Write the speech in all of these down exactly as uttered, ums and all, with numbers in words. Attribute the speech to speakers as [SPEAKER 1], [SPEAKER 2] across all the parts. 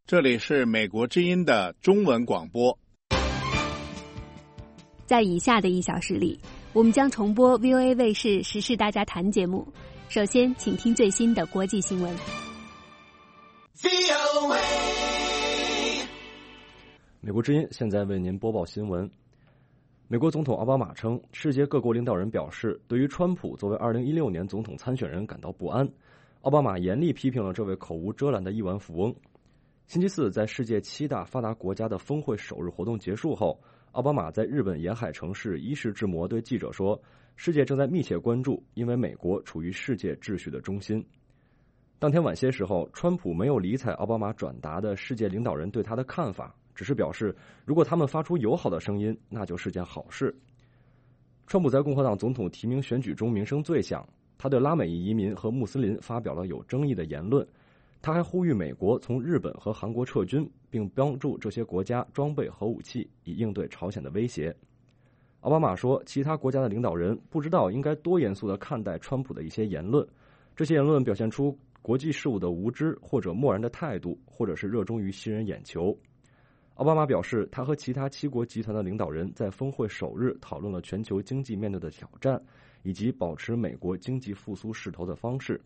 [SPEAKER 1] 这里是美国之音的中文广播。
[SPEAKER 2] 在以下的一小时里，我们将重播 V O A 卫视时事大家谈节目。首先请听最新的国际新闻。
[SPEAKER 3] 美国之音现在为您播报新闻。美国总统奥巴马称，世界各国领导人表示对于川普作为二零一六年总统参选人感到不安。奥巴马严厉批评了这位口无遮拦的亿万富翁。星期四，在世界七大发达国家的峰会首日活动结束后，奥巴马在日本沿海城市伊势志摩对记者说，世界正在密切关注，因为美国处于世界秩序的中心。当天晚些时候，川普没有理睬奥巴马转达的世界领导人对他的看法，只是表示如果他们发出友好的声音，那就是件好事。川普在共和党总统提名选举中名声最响，他对拉美裔移民和穆斯林发表了有争议的言论。他还呼吁美国从日本和韩国撤军，并帮助这些国家装备核武器，以应对朝鲜的威胁。奥巴马说，其他国家的领导人不知道应该多严肃地看待川普的一些言论，这些言论表现出国际事务的无知，或者漠然的态度，或者是热衷于吸人眼球。奥巴马表示，他和其他七国集团的领导人在峰会首日讨论了全球经济面对的挑战，以及保持美国经济复苏势头的方式。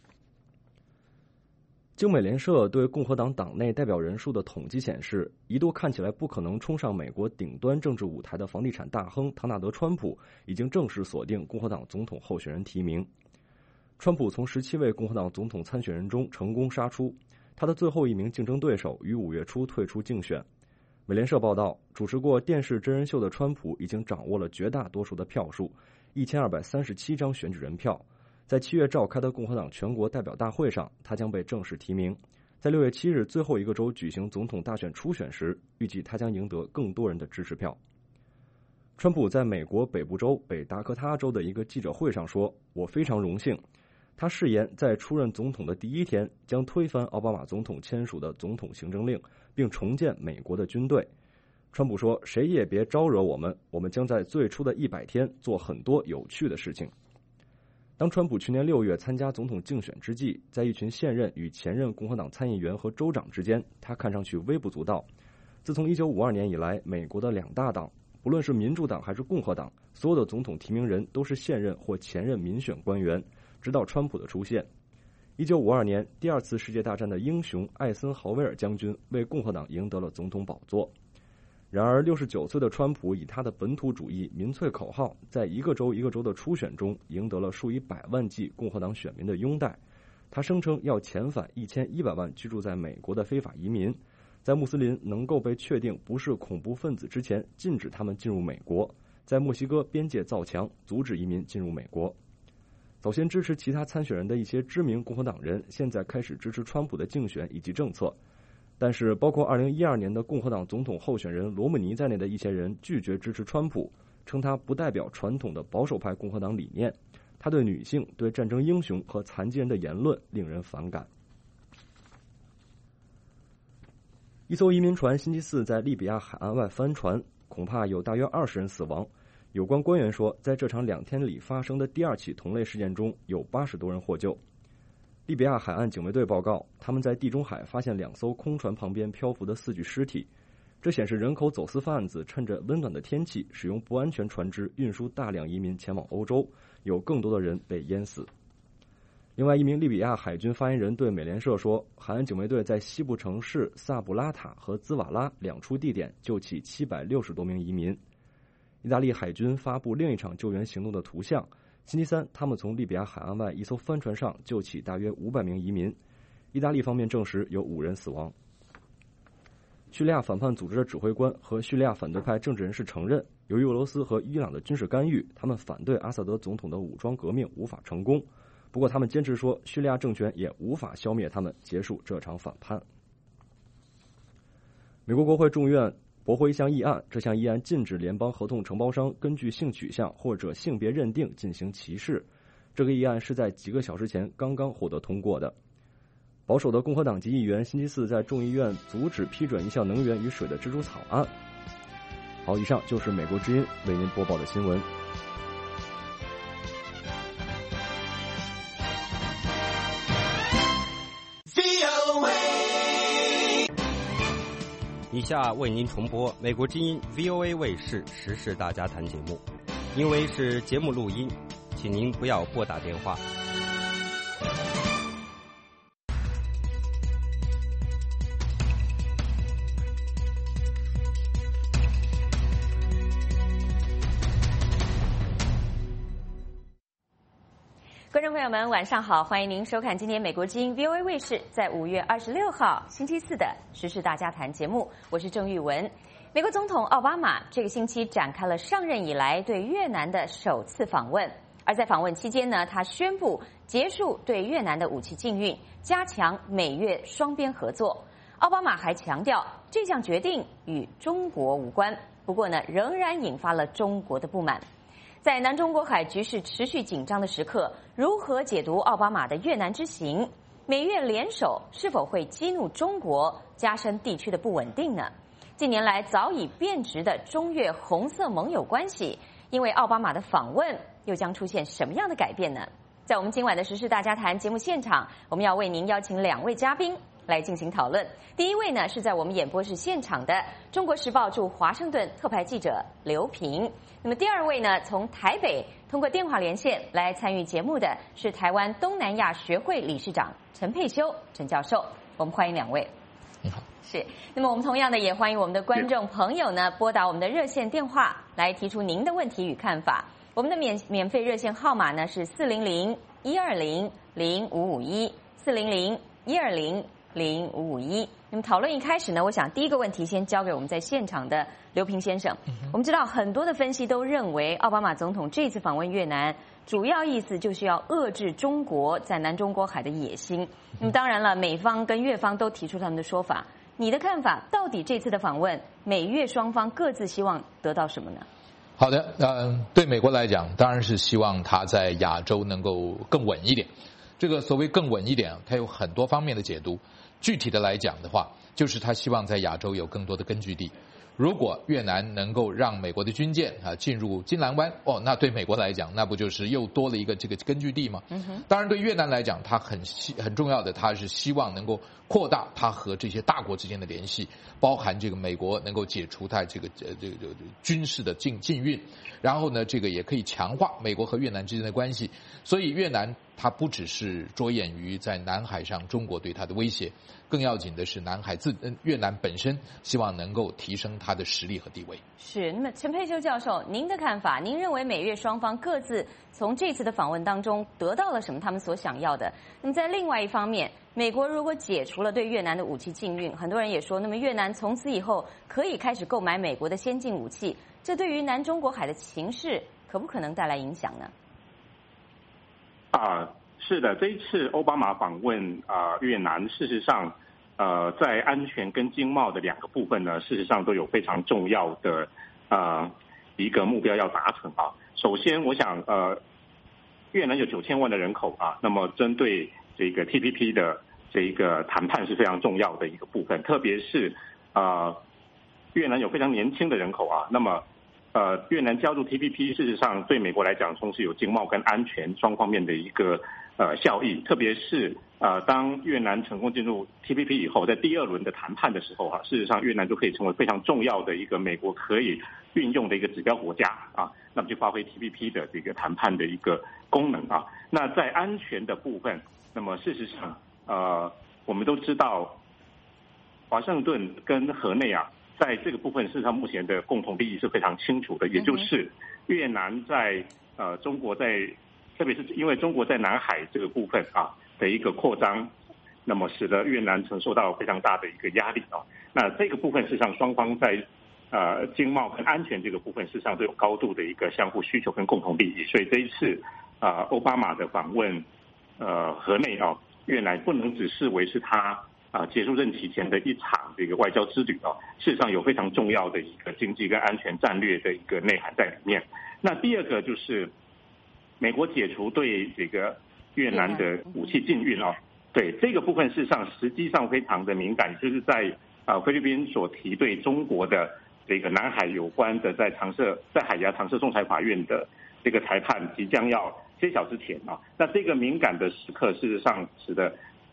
[SPEAKER 3] 经美联社对共和党党内代表人数的统计显示，一度看起来不可能冲上美国顶端政治舞台的房地产大亨唐纳德·川普已经正式锁定共和党总统候选人提名。川普从十七位共和党总统参选人中成功杀出，他的最后一名竞争对手于五月初退出竞选。美联社报道，主持过电视真人秀的川普已经掌握了绝大多数的票数，一千二百三十七张选举人票。在七月召开的共和党全国代表大会上，他将被正式提名。在六月七日最后一个周举行总统大选初选时，预计他将赢得更多人的支持票。川普在美国北部州北达科他州的一个记者会上说，我非常荣幸。他誓言在出任总统的第一天将推翻奥巴马总统签署的总统行政令，并重建美国的军队。川普说，谁也别招惹我们，我们将在最初的一百天做很多有趣的事情。当川普去年六月参加总统竞选之际，在一群现任与前任共和党参议员和州长之间，他看上去微不足道。自从一九五二年以来，美国的两大党，不论是民主党还是共和党，所有的总统提名人都是现任或前任民选官员，直到川普的出现。一九五二年，第二次世界大战的英雄艾森豪威尔将军为共和党赢得了总统宝座。然而六十九岁的川普以他的本土主义民粹口号，在一个州一个州的初选中赢得了数以百万计共和党选民的拥戴。他声称要遣返一千一百万居住在美国的非法移民，在穆斯林能够被确定不是恐怖分子之前禁止他们进入美国，在墨西哥边界造墙，阻止移民进入美国。早先支持其他参选人的一些知名共和党人现在开始支持川普的竞选以及政策，但是包括二零一二年的共和党总统候选人罗姆尼在内的一些人拒绝支持川普，称他不代表传统的保守派共和党理念，他对女性、对战争英雄和残疾人的言论令人反感。一艘移民船星期四在利比亚海岸外翻船，恐怕有大约二十人死亡。有关官员说，在这场两天里发生的第二起同类事件中，有八十多人获救。利比亚海岸警卫队报告，他们在地中海发现两艘空船旁边漂浮的四具尸体，这显示人口走私贩子趁着温暖的天气，使用不安全船只运输大量移民前往欧洲，有更多的人被淹死。另外，一名利比亚海军发言人对美联社说，海岸警卫队在西部城市萨布拉塔和兹瓦拉两处地点救起七百六十多名移民。意大利海军发布另一场救援行动的图像，星期三，他们从利比亚海岸外一艘帆船上救起大约五百名移民。意大利方面证实有五人死亡。叙利亚反叛组织的指挥官和叙利亚反对派政治人士承认，由于俄罗斯和伊朗的军事干预，他们反对阿萨德总统的武装革命无法成功。不过他们坚持说，叙利亚政权也无法消灭他们，结束这场反叛。美国国会众院驳回一项议案，这项议案禁止联邦合同承包商根据性取向或者性别认定进行歧视。这个议案是在几个小时前刚刚获得通过的。保守的共和党籍议员星期四在众议院阻止批准一项能源与水的支出草案。好，以上就是美国之音为您播报的新闻。
[SPEAKER 4] 以下为您重播美国之音 V O A 卫视时事大家谈节目，因为是节目录音，请您不要拨打电话。
[SPEAKER 5] 观众朋友们，晚上好！欢迎您收看今天美国之音 V O A 卫视在五月二十六号星期四的时事大家谈节目，我是郑玉文。美国总统奥巴马这个星期展开了上任以来对越南的首次访问，而在访问期间呢，他宣布结束对越南的武器禁运，加强美越双边合作。奥巴马还强调，这项决定与中国无关，不过呢，仍然引发了中国的不满。在南中国海局势持续紧张的时刻，如何解读奥巴马的越南之行？美越联手是否会激怒中国，加深地区的不稳定呢？近年来早已变质的中越红色盟友关系，因为奥巴马的访问，又将出现什么样的改变呢？在我们今晚的时事大家谈节目现场，我们要为您邀请两位嘉宾来进行讨论。第一位呢，是在我们演播室现场的中国时报驻华盛顿特派记者刘平。那么第二位呢，从台北通过电话连线来参与节目的是台湾东南亚学会理事长陈佩修陈教授。我们欢迎两位。
[SPEAKER 6] 你好。
[SPEAKER 5] 是。那么我们同样的也欢迎我们的观众朋友呢，拨打我们的热线电话来提出您的问题与看法。我们的免免费热线号码呢是四零零一二零零五五一四零零一二零零五五一。那么讨论一开始呢，我想第一个问题先交给我们在现场的刘平先生。我们知道很多的分析都认为，奥巴马总统这次访问越南，主要意思就是要遏制中国在南中国海的野心。那么当然了，美方跟越方都提出他们的说法。你的看法，到底这次的访问，美越双方各自希望得到什么呢？
[SPEAKER 6] 好的，呃，对美国来讲，当然是希望它在亚洲能够更稳一点。这个所谓更稳一点，它有很多方面的解读。具体的来讲的话，就是他希望在亚洲有更多的根据地。如果越南能够让美国的军舰啊进入金兰湾，哦，那对美国来讲，那不就是又多了一个这个根据地吗？嗯哼。当然，对越南来讲，它很很重要的，它是希望能够扩大它和这些大国之间的联系，包含这个美国能够解除它这个呃这个这个军事的禁禁运，然后呢，这个也可以强化美国和越南之间的关系。所以越南它不只是着眼于在南海上中国对它的威胁，更要紧的是南海自越南本身希望能够提升它的实力和地位。
[SPEAKER 5] 是。那么陈佩修教授，您的看法？您认为美越双方各自从这次的访问当中得到了什么他们所想要的？那么在另外一方面，美国如果解除了对越南的武器禁运，很多人也说，那么越南从此以后可以开始购买美国的先进武器，这对于南中国海的情势可不可能带来影响呢？
[SPEAKER 7] 啊，是的，这一次奥巴马访问啊越南，事实上，呃，在安全跟经贸的两个部分呢，事实上都有非常重要的呃一个目标要达成啊。首先，我想呃，越南有九千万的人口啊，那么针对这个 T P P 的这一个谈判是非常重要的一个部分，特别是呃越南有非常年轻的人口啊，那么。呃，越南加入 T P P， 事实上对美国来讲，同时有经贸跟安全双方面的一个呃效益。特别是呃，当越南成功进入 T P P 以后，在第二轮的谈判的时候啊，事实上越南就可以成为非常重要的一个美国可以运用的一个指标国家啊，那么就发挥 T P P 的这个谈判的一个功能啊。那在安全的部分，那么事实上呃，我们都知道，华盛顿跟河内啊。在这个部分，事实上目前的共同利益是非常清楚的，也就是越南在呃中国在，特别是因为中国在南海这个部分啊的一个扩张，那么使得越南承受到非常大的一个压力啊。那这个部分事实上双方在呃经贸跟安全这个部分事实上都有高度的一个相互需求跟共同利益，所以这一次啊奥巴马的访问呃河内啊越南不能只视为是他。啊，结束任期前的一场这个外交之旅啊，事实上有非常重要的一个经济跟安全战略的一个内涵在里面。那第二个就是美国解除对这个越南的武器禁运啊，对这个部分事实上实际上非常的敏感，就是在啊菲律宾所提对中国的这个南海有关的在常设在海牙常设仲裁法院的这个裁判即将要揭晓之前啊，那这个敏感的时刻事实上使得。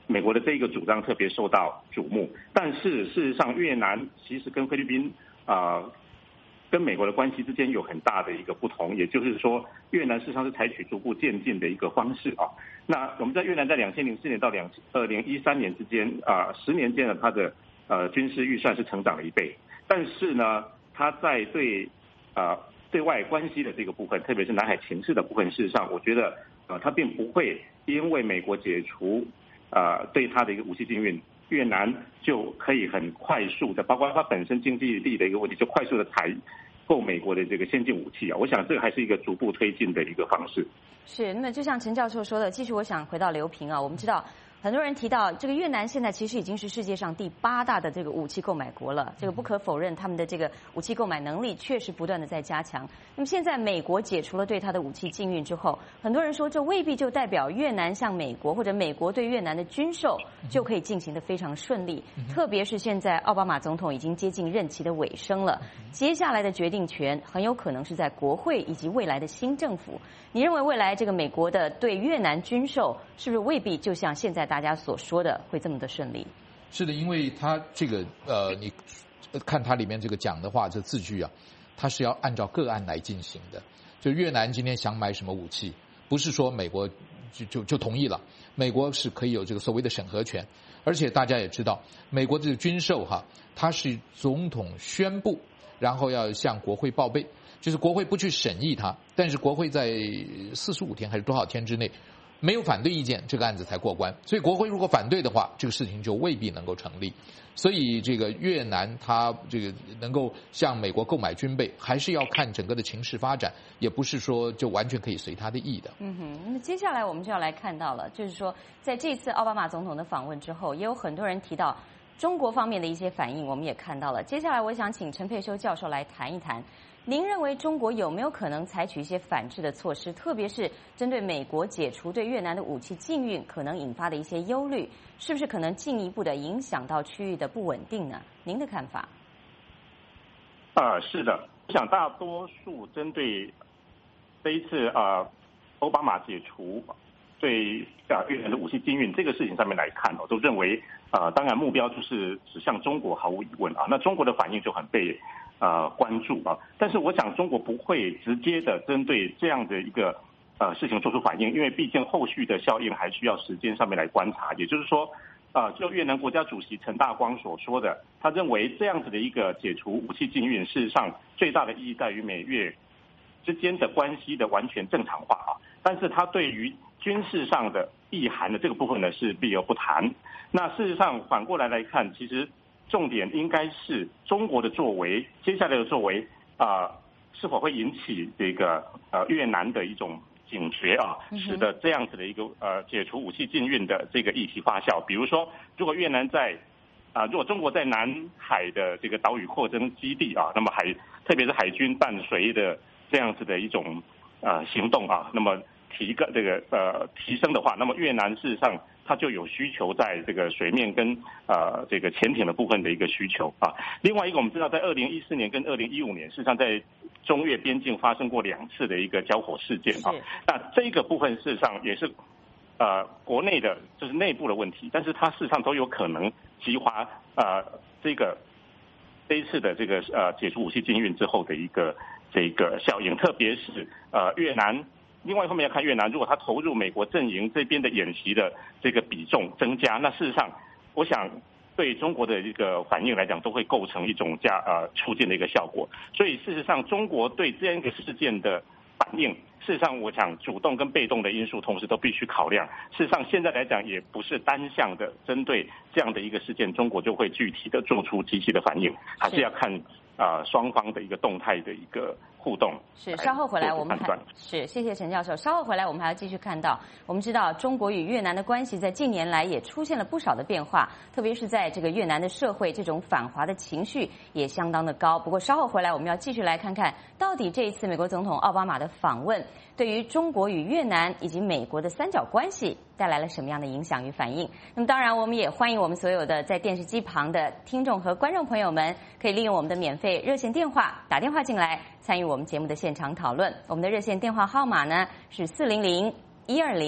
[SPEAKER 7] 美国的这一个主张特别受到瞩目。但是事实上，越南其实跟菲律宾啊、呃、跟美国的关系之间有很大的一个不同，也就是说，越南事实上是采取逐步渐进的一个方式啊。那我们在越南在两千零四年到两二零一三年之间啊、呃，十年间呢，它的呃军事预算是成长了一倍，但是呢，它在对呃对外关系的这个部分，特别是南海情势的部分，事实上，我觉得呃它并不会因为美国解除呃对它的一个武器禁运，越南就可以很快速的，包括它本身经济力的一个问题，就快速的采购美国的这个先进武器啊。我想这个还是一个逐步推进的一个方式。
[SPEAKER 5] 是，那么就像陈教授说的，继续我想回到刘平啊，我们知道。很多人提到，这个越南现在其实已经是世界上第八大的这个武器购买国了。这个不可否认，他们的这个武器购买能力确实不断的在加强。那么现在美国解除了对它的武器禁运之后，很多人说这未必就代表越南向美国或者美国对越南的军售就可以进行得非常顺利。特别是现在奥巴马总统已经接近任期的尾声了，接下来的决定权很有可能是在国会以及未来的新政府。你认为未来这个美国的对越南军售是不是未必就像现在大家所说的会这么的顺利？
[SPEAKER 6] 是的，因为它这个呃，你看它里面这个讲的话，这字句啊，它是要按照个案来进行的。就越南今天想买什么武器，不是说美国就就就同意了，美国是可以有这个所谓的审核权，而且大家也知道，美国这个军售哈，它是总统宣布，然后要向国会报备。就是国会不去审议它，但是国会在四十五天还是多少天之内没有反对意见，这个案子才过关。所以国会如果反对的话，这个事情就未必能够成立。所以这个越南它这个能够向美国购买军备，还是要看整个的情势发展，也不是说就完全可以随他的意的。
[SPEAKER 5] 嗯哼，那么接下来我们就要来看到了，就是说在这次奥巴马总统的访问之后，也有很多人提到中国方面的一些反应，我们也看到了。接下来我想请陈佩修教授来谈一谈。您认为中国有没有可能采取一些反制的措施，特别是针对美国解除对越南的武器禁运可能引发的一些忧虑，是不是可能进一步的影响到区域的不稳定呢？您的看法？
[SPEAKER 7] 呃，是的，我想大多数针对这一次呃奥巴马解除对呃越南的武器禁运这个事情上面来看，我都认为呃当然目标就是指向中国，毫无疑问啊，那中国的反应就很被呃，关注啊，但是我想中国不会直接的针对这样的一个呃事情做出反应，因为毕竟后续的效应还需要时间上面来观察。也就是说，呃，就越南国家主席陈大光所说的，他认为这样子的一个解除武器禁运，事实上最大的意义在于美越之间的关系的完全正常化啊。但是他对于军事上的意涵的这个部分呢，是避而不谈。那事实上反过来来看，其实重点应该是中国的作为，接下来的作为啊、呃，是否会引起这个呃越南的一种警觉啊，使得这样子的一个呃解除武器禁运的这个议题发酵。比如说，如果越南在啊、呃，如果中国在南海的这个岛屿扩增基地啊，那么海特别是海军伴随的这样子的一种呃行动啊，那么提个这个呃提升的话，那么越南事实上它就有需求在这个水面跟呃这个潜艇的部分的一个需求啊。另外一个我们知道，在二零一四年跟二零一五年，事实上在中越边境发生过两次的一个交火事件啊。那这个部分事实上也是呃国内的就是内部的问题，但是它事实上都有可能激发呃这个这一次的这个呃解除武器禁运之后的一个这个效应，特别是呃越南。另外一方面要看越南，如果他投入美国阵营这边的演习的这个比重增加，那事实上，我想对中国的一个反应来讲，都会构成一种加呃促进的一个效果。所以事实上，中国对这样一个事件的反应，事实上我想主动跟被动的因素同时都必须考量。事实上，现在来讲也不是单向的针对这样的一个事件，中国就会具体的做出积极的反应，还是要看啊双方的一个动态的一个互动。
[SPEAKER 5] 是，稍后回来我们还是谢谢陈教授。稍后回来我们还要继续看到，我们知道中国与越南的关系在近年来也出现了不少的变化，特别是在这个越南的社会，这种反华的情绪也相当的高。不过稍后回来我们要继续来看看，到底这一次美国总统奥巴马的访问对于中国与越南以及美国的三角关系带来了什么样的影响与反应。那么当然我们也欢迎我们所有的在电视机旁的听众和观众朋友们，可以利用我们的免费热线电话打电话进来参与我们节目的现场讨论。我们的热线电话号码呢是四零零一二零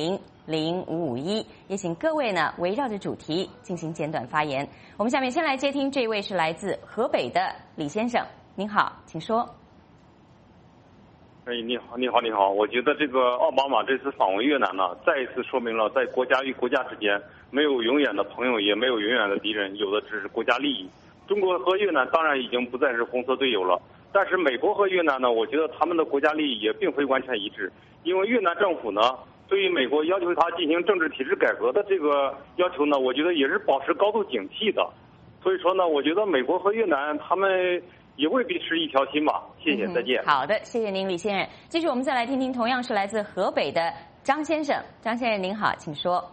[SPEAKER 5] 零五五一，也请各位呢围绕着主题进行简短发言。我们下面先来接听这位是来自河北的李先生，您好，请说。
[SPEAKER 8] 哎，你好，你好，你好！我觉得这个奥巴马这次访问越南呢，再一次说明了在国家与国家之间没有永远的朋友，也没有永远的敌人，有的只是国家利益。中国和越南当然已经不再是红色队友了，但是美国和越南呢，我觉得他们的国家利益也并非完全一致，因为越南政府呢，对于美国要求他进行政治体制改革的这个要求呢，我觉得也是保持高度警惕的。所以说呢，我觉得美国和越南他们也未必是一条心吧。谢谢，再见。
[SPEAKER 5] 嗯、好的，谢谢您，李先生。继续，我们再来听听，同样是来自河北的张先生。张先生您好，请说。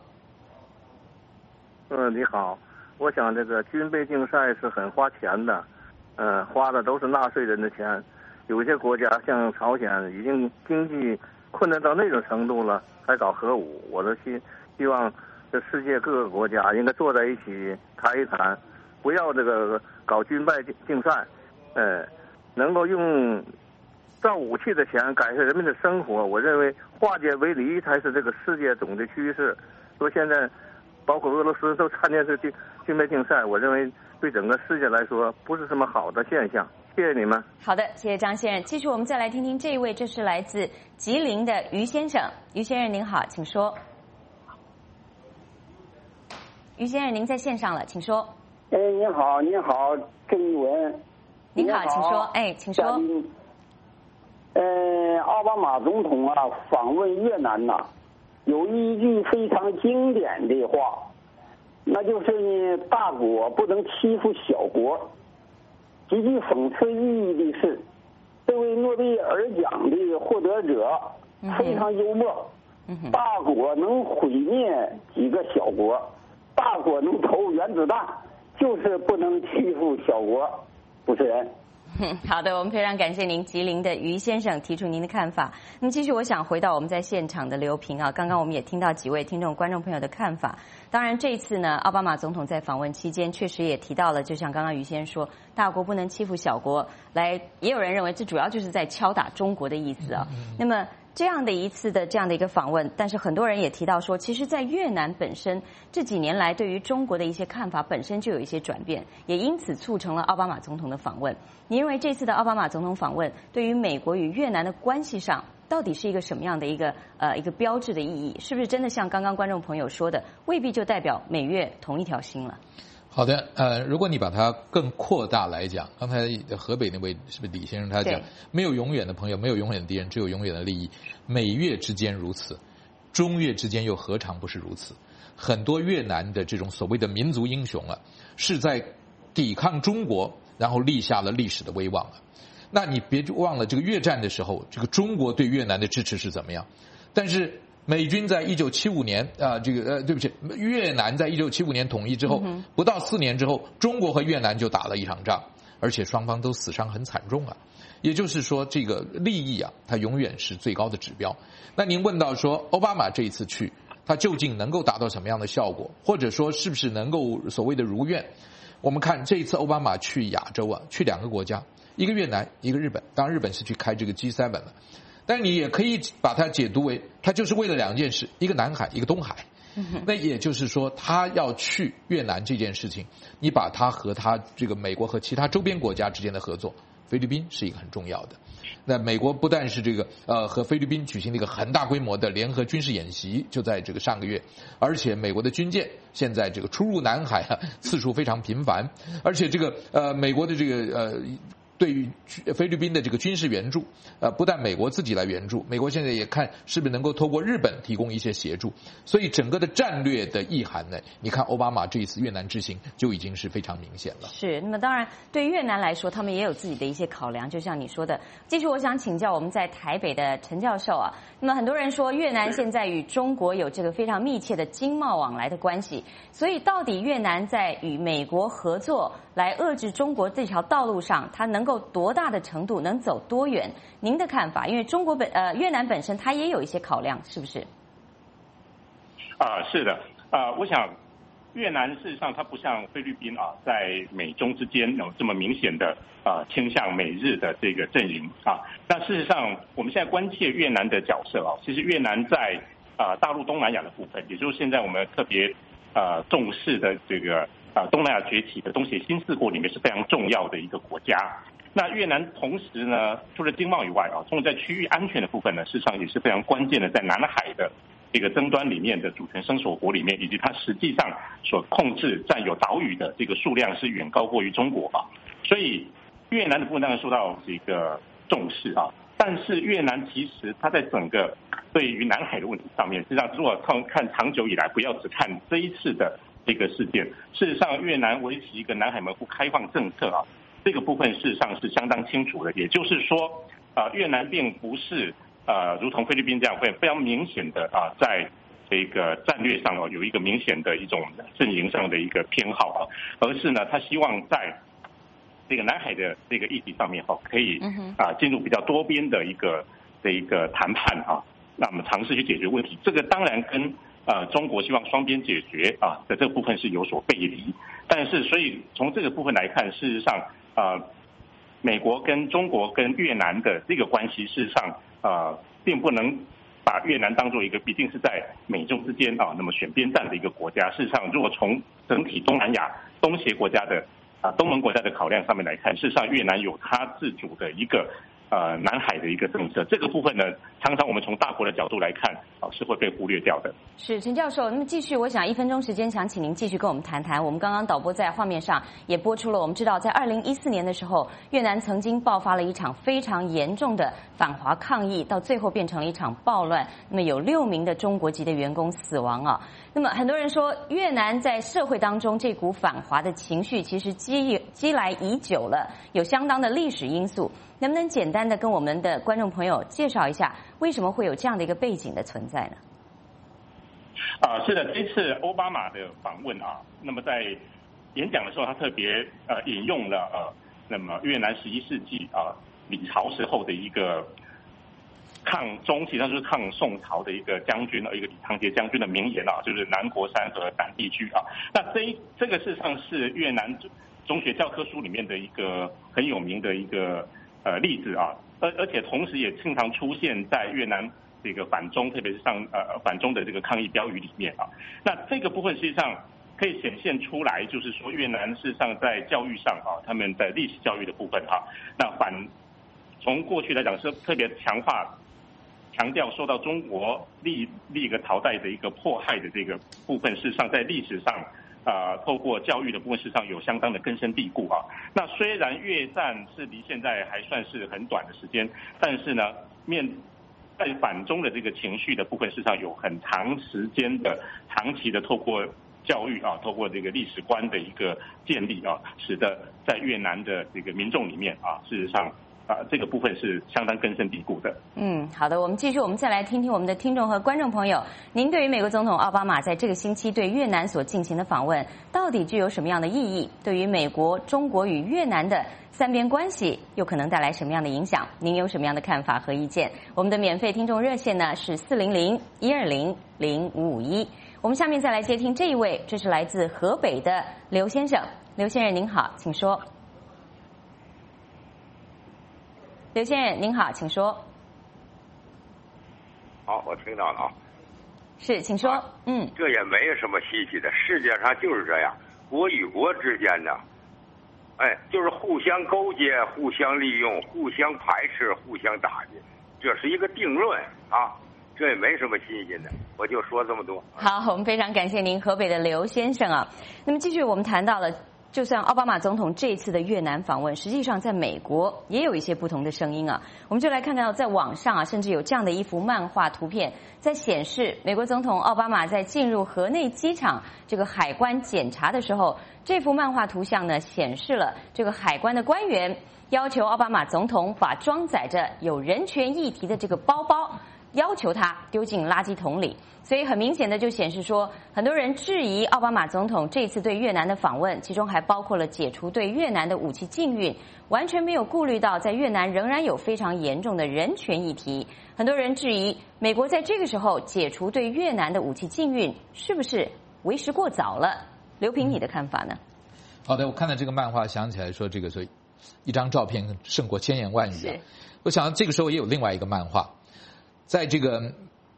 [SPEAKER 9] 嗯，你好，我想这个军备竞赛是很花钱的，嗯、呃，花的都是纳税人的钱。有些国家像朝鲜已经经济困难到那种程度了，还搞核武。我的希希望这世界各个国家应该坐在一起谈一谈，不要这个搞军备竞赛。呃，能够用造武器的钱改善人民的生活，我认为化解为离才是这个世界总的趋势。说现在包括俄罗斯都参加这军军备竞赛，我认为对整个世界来说不是什么好的现象。谢谢你们。
[SPEAKER 5] 好的，谢谢张先生。继续，我们再来听听这一位，这是来自吉林的于先生。于先生您好，请说。于先生您在线上了，请说。
[SPEAKER 10] 哎，你好，你好，郑玉文。
[SPEAKER 5] 您好，请说。哎，请说。
[SPEAKER 10] 呃，奥巴马总统啊，访问越南呐、啊，有一句非常经典的话，那就是呢，大国不能欺负小国。极具讽刺意义的是，这位诺贝尔奖的获得者非常幽默。
[SPEAKER 5] 嗯、
[SPEAKER 10] 大国能毁灭几个小国，大国能投原子弹，就是不能欺负小国。主持人，
[SPEAKER 5] 好的，我们非常感谢您，吉林的于先生提出您的看法。那么继续，我想回到我们在现场的刘平啊，刚刚我们也听到几位听众、观众朋友的看法。当然，这一次呢，奥巴马总统在访问期间确实也提到了，就像刚刚于先生说，大国不能欺负小国，来，也有人认为这主要就是在敲打中国的意思啊。那么这样的一次的这样的一个访问，但是很多人也提到说，其实在越南本身这几年来对于中国的一些看法本身就有一些转变，也因此促成了奥巴马总统的访问。你认为这次的奥巴马总统访问对于美国与越南的关系上到底是一个什么样的一个呃一个标志的意义？是不是真的像刚刚观众朋友说的，未必就代表美越同一条心了？
[SPEAKER 6] 好的，呃，如果你把它更扩大来讲，刚才河北那位是不是李先生他讲，没有永远的朋友，没有永远的敌人，只有永远的利益。美越之间如此，中越之间又何尝不是如此？很多越南的这种所谓的民族英雄啊，是在抵抗中国，然后立下了历史的威望啊。那你别忘了，这个越战的时候，这个中国对越南的支持是怎么样？但是美军在一九七五年啊、呃，这个呃，对不起，越南在一九七五年统一之后，嗯、不到四年之后，中国和越南就打了一场仗，而且双方都死伤很惨重啊。也就是说，这个利益啊，它永远是最高的指标。那您问到说，奥巴马这一次去，他究竟能够达到什么样的效果，或者说是不是能够所谓的如愿？我们看这一次奥巴马去亚洲啊，去两个国家，一个越南，一个日本。当然，日本是去开这个 G 七 了。但你也可以把它解读为，他就是为了两件事，一个南海，一个东海。那也就是说，他要去越南这件事情，你把它和他这个美国和其他周边国家之间的合作，菲律宾是一个很重要的。那美国不但是这个呃和菲律宾举行了一个很大规模的联合军事演习，就在这个上个月，而且美国的军舰现在这个出入南海啊次数非常频繁，而且这个呃美国的这个呃。对于菲律宾的这个军事援助，呃，不但美国自己来援助，美国现在也看是不是能够透过日本提供一些协助。所以整个的战略的意涵呢，你看奥巴马这一次越南之行就已经是非常明显了。
[SPEAKER 5] 是，那么当然对越南来说，他们也有自己的一些考量，就像你说的。继续，我想请教我们在台北的陈教授啊，那么很多人说越南现在与中国有这个非常密切的经贸往来的关系，所以到底越南在与美国合作来遏制中国这条道路上，它能够多大的程度，能走多远？您的看法？因为中国本呃越南本身它也有一些考量，是不是？
[SPEAKER 7] 啊、呃，是的，啊、呃，我想越南事实上它不像菲律宾啊，在美中之间有这么明显的啊、呃、倾向美日的这个阵营啊。那事实上，我们现在关切越南的角色啊，其实越南在呃大陆东南亚的部分，也就是现在我们特别呃重视的这个呃东南亚崛起的东协新四国里面是非常重要的一个国家。那越南同时呢，除了经贸以外啊，从在区域安全的部分呢，事实上也是非常关键的，在南海的这个争端里面的主权声索国里面，以及它实际上所控制占有岛屿的这个数量是远高过于中国啊，所以越南的部分当然受到这个重视啊。但是越南其实它在整个对于南海的问题上面，实际上如果看看长久以来，不要只看这一次的这个事件，事实上越南维持一个南海门户开放政策啊。这个部分事实上是相当清楚的，也就是说，呃，越南并不是呃如同菲律宾这样会非常明显的啊、呃，在这个战略上哦有一个明显的一种阵营上的一个偏好啊，而是呢，他希望在这个南海的这个议题上面哦，可以啊进入比较多边的一个的一个谈判啊，那么尝试去解决问题。这个当然跟呃中国希望双边解决啊的这个部分是有所背离，但是所以从这个部分来看，事实上。呃，美国跟中国跟越南的这个关系，事实上呃，并不能把越南当做一个毕竟是在美中之间啊，那么选边站的一个国家。事实上，如果从整体东南亚东协国家的啊东盟国家的考量上面来看，事实上越南有它自主的一个呃南海的一个政策，这个部分呢，常常我们从大国的角度来看啊，是会被忽略掉的。
[SPEAKER 5] 是陈教授，那么继续，我想一分钟时间，想请您继续跟我们谈谈。我们刚刚导播在画面上也播出了，我们知道在二零一四年的时候，越南曾经爆发了一场非常严重的反华抗议，到最后变成了一场暴乱，那么有六名的中国籍的员工死亡啊。那么很多人说，越南在社会当中这股反华的情绪其实积积来已久了，有相当的历史因素。能不能简单的跟我们的观众朋友介绍一下，为什么会有这样的一个背景的存在呢？
[SPEAKER 7] 啊，是的，这次奥巴马的访问啊，那么在演讲的时候，他特别呃引用了呃，那么越南十一世纪啊李朝时候的一个抗中，其实就是抗宋朝的一个将军啊，一个李唐杰将军的名言啊，就是南国山和胆地区啊。那这一这个事实上是越南中学教科书里面的一个很有名的一个呃例子啊，而而且同时也经常出现在越南这个反中，特别是上呃反中的这个抗议标语里面啊。那这个部分实际上可以显现出来，就是说越南事实上在教育上啊，他们在历史教育的部分哈、啊，那反从过去来讲是特别强化强调受到中国历历个朝代的一个迫害的这个部分，事实上在历史上啊、呃，透过教育的部分，事实上有相当的根深蒂固啊。那虽然越战是离现在还算是很短的时间，但是呢，面在反中的这个情绪的部分，事实上有很长时间的、长期的透过教育啊，透过这个历史观的一个建立啊，使得在越南的这个民众里面啊，事实上。啊，这个部分是相当根深蒂固的。
[SPEAKER 5] 嗯，好的，我们继续，我们再来听听我们的听众和观众朋友，您对于美国总统奥巴马在这个星期对越南所进行的访问，到底具有什么样的意义？对于美国、中国与越南的三边关系，又可能带来什么样的影响？您有什么样的看法和意见？我们的免费听众热线呢是四零零一二零零五五一。我们下面再来接听这一位，这是来自河北的刘先生。刘先生您好，请说。刘先生您好，请说。
[SPEAKER 11] 好，我听到了啊。
[SPEAKER 5] 是，请说。啊、嗯，
[SPEAKER 11] 这也没有什么稀奇的，世界上就是这样，国与国之间呢，哎，就是互相勾结、互相利用、互相排斥、互相打击，这是一个定论啊，这也没什么新鲜的。我就说这么多。
[SPEAKER 5] 好，我们非常感谢您，河北的刘先生啊。那么继续，我们谈到了。就像奥巴马总统这一次的越南访问，实际上在美国也有一些不同的声音啊。我们就来看看，在网上啊，甚至有这样的一幅漫画图片，在显示美国总统奥巴马在进入河内机场这个海关检查的时候，这幅漫画图像呢，显示了这个海关的官员要求奥巴马总统把装载着有人权议题的这个包包，要求他丢进垃圾桶里。所以很明显的就显示说，很多人质疑奥巴马总统这次对越南的访问，其中还包括了解除对越南的武器禁运，完全没有顾虑到在越南仍然有非常严重的人权议题。很多人质疑美国在这个时候解除对越南的武器禁运，是不是为时过早了？刘平，你的看法呢？
[SPEAKER 6] 好的，我看到这个漫画，想起来说这个说一张照片胜过千言万语啊。我想这个时候也有另外一个漫画，在这个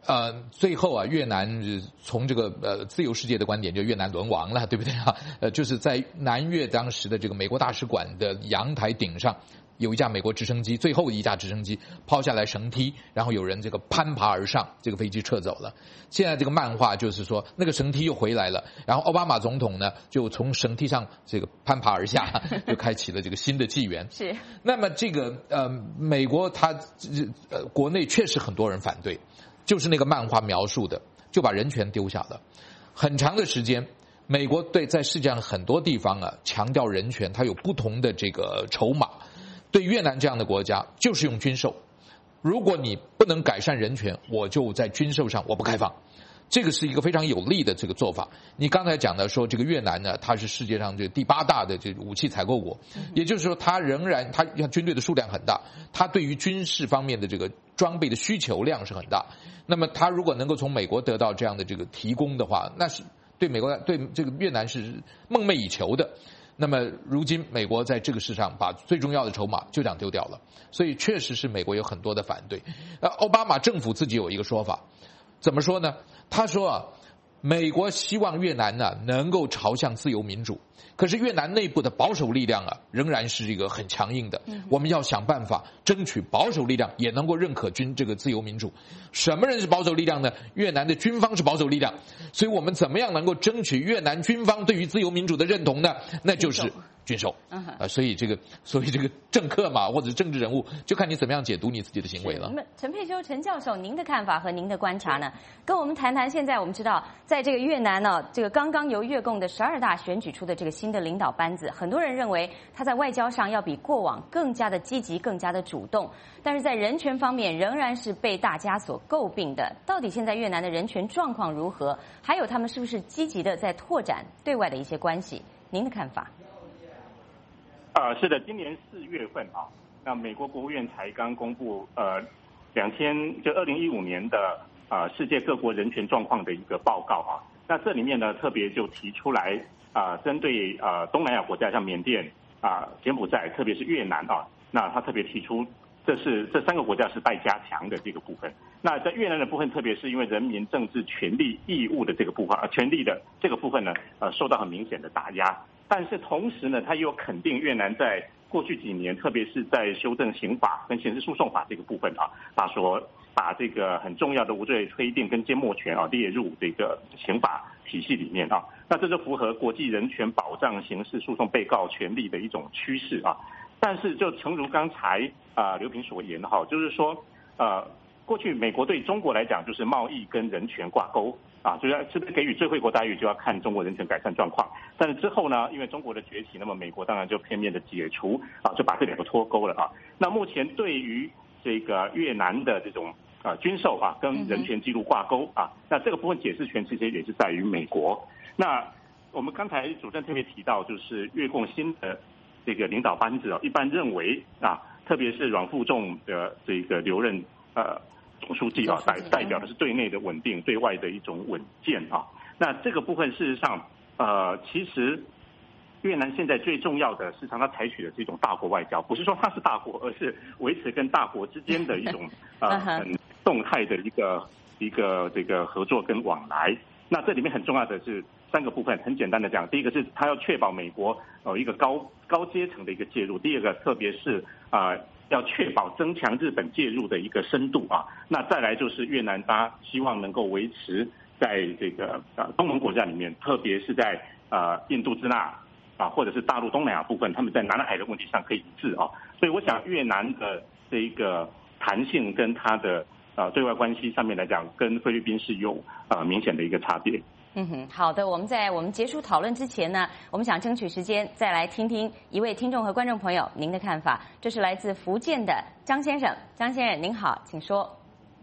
[SPEAKER 6] 呃，最后啊，越南从这个呃自由世界的观点，就越南沦亡了，对不对啊？呃，就是在南越当时的这个美国大使馆的阳台顶上，有一架美国直升机，最后一架直升机抛下来绳梯，然后有人这个攀爬而上，这个飞机撤走了。现在这个漫画就是说，那个绳梯又回来了，然后奥巴马总统呢就从绳梯上这个攀爬而下，就开启了这个新的纪元。
[SPEAKER 5] 是。
[SPEAKER 6] 那么这个呃，美国它呃国内确实很多人反对。就是那个漫画描述的，就把人权丢下了。很长的时间，美国对在世界上很多地方啊强调人权，它有不同的这个筹码。对越南这样的国家，就是用军售。如果你不能改善人权，我就在军售上我不开放。这个是一个非常有利的这个做法。你刚才讲的说，这个越南呢，它是世界上这第八大的这武器采购国，也就是说，它仍然它军队的数量很大，它对于军事方面的这个装备的需求量是很大。那么，它如果能够从美国得到这样的这个提供的话，那是对美国对这个越南是梦寐以求的。那么，如今美国在这个事上把最重要的筹码就这样丢掉了，所以确实是美国有很多的反对。呃，奥巴马政府自己有一个说法。怎么说呢？他说啊，美国希望越南呢能够朝向自由民主，可是越南内部的保守力量啊仍然是一个很强硬的。我们要想办法争取保守力量也能够认可军这个自由民主。什么人是保守力量呢？越南的军方是保守力量，所以我们怎么样能够争取越南军方对于自由民主的认同呢？那就是军售啊，所以这个，所以这个政客嘛，或者政治人物，就看你怎么样解读你自己的行为了。
[SPEAKER 5] 那陈佩修陈教授，您的看法和您的观察呢？跟我们谈谈。现在我们知道，在这个越南呢，这个刚刚由越共的十二大选举出的这个新的领导班子，很多人认为他在外交上要比过往更加的积极、更加的主动，但是在人权方面仍然是被大家所诟病的。到底现在越南的人权状况如何？还有他们是不是积极的在拓展对外的一些关系？您的看法？
[SPEAKER 7] 呃，是的，今年四月份啊，那美国国务院才刚公布呃，两千就二零一五年的呃世界各国人权状况的一个报告啊。那这里面呢，特别就提出来啊、呃，针对呃东南亚国家像缅甸啊、呃、柬埔寨，特别是越南啊，那他特别提出，这是这三个国家是待加强的这个部分。那在越南的部分，特别是因为人民政治权利义务的这个部分啊，权利的这个部分呢，呃，受到很明显的打压。但是同时呢，他又肯定越南在过去几年，特别是在修正刑法跟刑事诉讼法这个部分啊，把所把这个很重要的无罪推定跟缄默权啊列入这个刑法体系里面啊。那这就符合国际人权保障刑事诉讼被告权利的一种趋势啊。但是就诚如刚才啊、呃、刘平所言哈，就是说呃过去美国对中国来讲就是贸易跟人权挂钩。啊，就是是不是给予最惠国待遇，就要看中国人权改善状况。但是之后呢，因为中国的崛起，那么美国当然就片面的解除啊，就把这两个脱钩了啊。那目前对于这个越南的这种啊军售啊，跟人权记录挂钩啊，那这个部分解释权其实也是在于美国。那我们刚才主持人特别提到，就是越共新的这个领导班子啊，一般认为啊，特别是阮富仲的这个留任呃。总书记啊，代代表的是对内的稳定，对外的一种稳健啊。那这个部分事实上，呃，其实越南现在最重要的，事实上它采取的是一种大国外交，不是说它是大国，而是维持跟大国之间的一种呃很动态的一个一个这个合作跟往来。那这里面很重要的是三个部分，很简单的讲，第一个是它要确保美国有一个高高阶层的一个介入，第二个特别是啊。呃要确保增强日本介入的一个深度啊，那再来就是越南，它希望能够维持在这个呃东盟国家里面，特别是在呃印度支那啊，或者是大陆东南亚部分，他们在南海的问题上可以一致啊，所以我想越南的这一个弹性跟它的呃对外关系上面来讲，跟菲律宾是有呃明显的一个差别。
[SPEAKER 5] 嗯哼，好的。我们在我们结束讨论之前呢，我们想争取时间再来听听一位听众和观众朋友您的看法。这是来自福建的张先生，张先生您好，请说。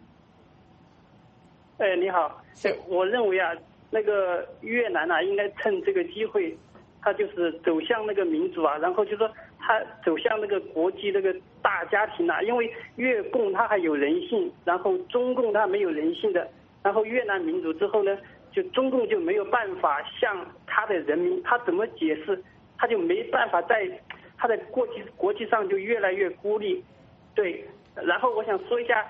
[SPEAKER 12] 哎，你好，我认为啊，那个越南啊，应该趁这个机会，他就是走向那个民主啊，然后就说他走向那个国际那个大家庭啊，因为越共他还有人性，然后中共他没有人性的，然后越南民主之后呢？就中共就没有办法向他的人民，他怎么解释，他就没办法在他在国际国际上就越来越孤立，对。然后我想说一下，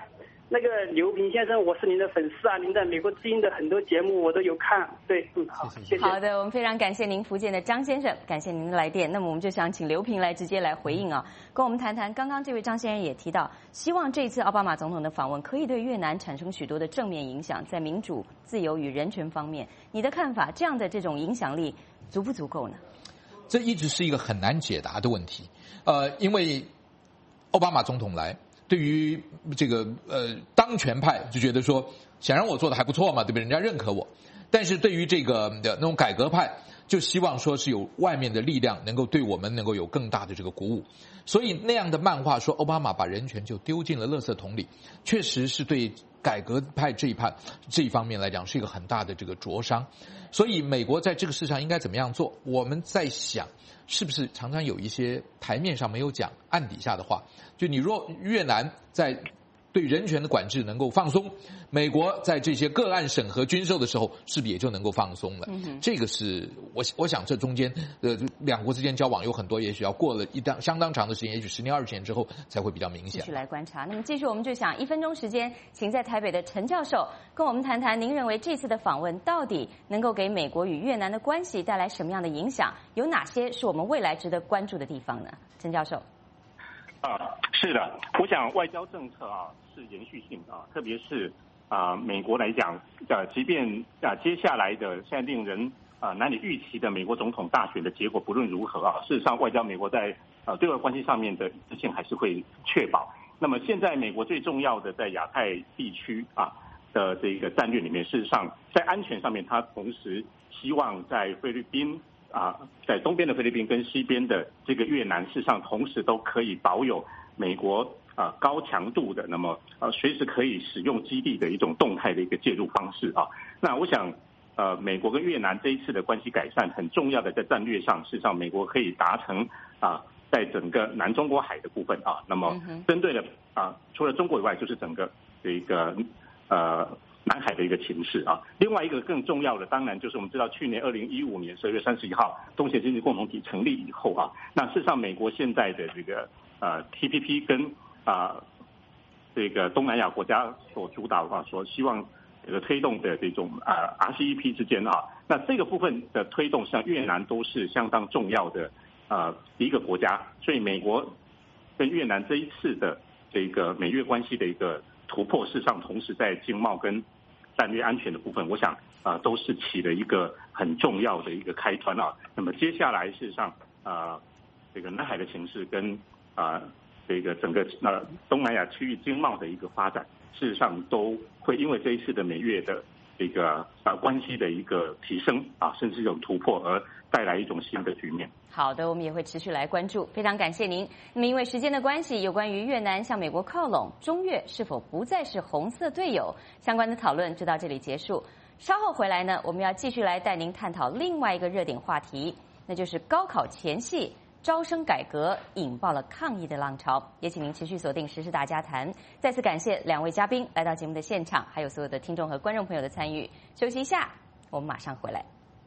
[SPEAKER 12] 那个刘平先生，我是您的粉丝啊，您在美国之音的很多节目我都有看。对，嗯，好，谢谢。
[SPEAKER 5] 好的，我们非常感谢您，福建的张先生，感谢您的来电。那么我们就想请刘平来直接来回应啊，跟我们谈谈。刚刚这位张先生也提到，希望这一次奥巴马总统的访问可以对越南产生许多的正面影响，在民主、自由与人权方面，你的看法，这样的这种影响力足不足够呢？
[SPEAKER 6] 这一直是一个很难解答的问题。呃，因为奥巴马总统来。对于这个呃当权派就觉得说，想让我做的还不错嘛，对不对？人家认可我。但是对于这个的那种改革派，就希望说是有外面的力量能够对我们能够有更大的这个鼓舞。所以那样的漫画说奥巴马把人权就丢进了垃圾桶里，确实是对改革派这一派这一方面来讲是一个很大的这个灼伤。所以美国在这个事上应该怎么样做？我们在想，是不是常常有一些台面上没有讲，暗底下的话，就你若越南在对人权的管制能够放松，美国在这些个案审核军售的时候，是不是也就能够放松了？嗯、这个是我我想这中间呃两国之间交往有很多，也许要过了一当相当长的时间，也许十年二十年之后才会比较明显。
[SPEAKER 5] 继续来观察。那么继续我们就想一分钟时间，请在台北的陈教授跟我们谈谈，您认为这次的访问到底能够给美国与越南的关系带来什么样的影响？有哪些是我们未来值得关注的地方呢？陈教授。
[SPEAKER 7] 啊、呃，是的，我想外交政策啊是延续性啊，特别是啊、呃、美国来讲，呃，即便啊、呃、接下来的现在令人啊、呃、难以预期的美国总统大选的结果不论如何啊，事实上外交美国在呃对外关系上面的一致性还是会确保。那么现在美国最重要的在亚太地区啊的这个战略里面，事实上在安全上面，它同时希望在菲律宾。啊，在东边的菲律宾跟西边的这个越南，事实上同时都可以保有美国啊高强度的，那么呃随时可以使用基地的一种动态的一个介入方式啊。那我想，呃，美国跟越南这一次的关系改善，很重要的在战略上，事实上美国可以达成啊，在整个南中国海的部分啊，那么针对的啊，除了中国以外，就是整个这个呃。南海的一个情势啊，另外一个更重要的，当然就是我们知道，去年二零一五年十二月三十一号，东协经济共同体成立以后啊，那事实上美国现在的这个呃 T P P 跟啊、呃、这个东南亚国家所主导啊，所希望这个推动的这种啊、呃、R C E P 之间啊，那这个部分的推动，像越南都是相当重要的呃一个国家，所以美国跟越南这一次的这个美越关系的一个突破，事实上同时在经贸跟战略安全的部分，我想啊、呃、都是起了一个很重要的一个开端啊。那么接下来事实上啊、呃、这个南海的情势跟啊、呃、这个整个呃东南亚区域经贸的一个发展，事实上都会因为这一次的美越的这个啊、呃、关系的一个提升啊，甚至有突破而带来一种新的局面。
[SPEAKER 5] 好的，我们也会持续来关注，非常感谢您。那么因为时间的关系，有关于越南向美国靠拢，中越是否不再是红色队友相关的讨论就到这里结束。稍后回来呢，我们要继续来带您探讨另外一个热点话题，那就是高考前夕招生改革引爆了抗议的浪潮。也请您持续锁定时事大家谈。再次感谢两位嘉宾来到节目的现场，还有所有的听众和观众朋友的参与。休息一下，我们马上回来。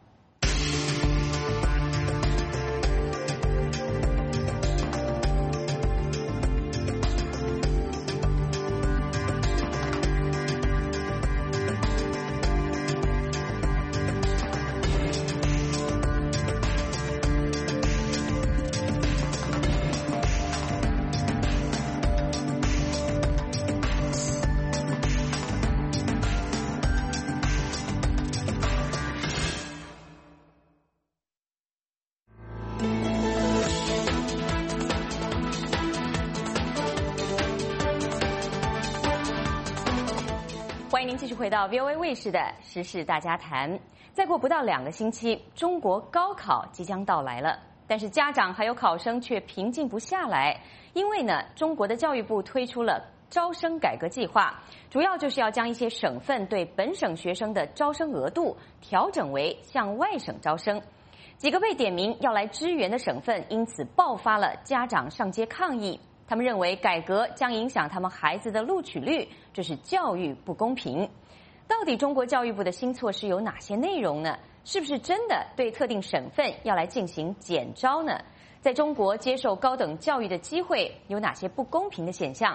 [SPEAKER 5] 欢迎您继续回到 V O A 卫视的时事大家谈。再过不到两个星期，中国高考即将到来了，但是家长还有考生却平静不下来，因为呢，中国的教育部推出了招生改革计划，主要就是要将一些省份对本省学生的招生额度调整为向外省招生。几个被点名要来支援的省份因此爆发了家长上街抗议。他们认为改革将影响他们孩子的录取率，这是教育不公平。到底中国教育部的新措施有哪些内容呢？是不是真的对特定省份要来进行减招呢？在中国接受高等教育的机会有哪些不公平的现象？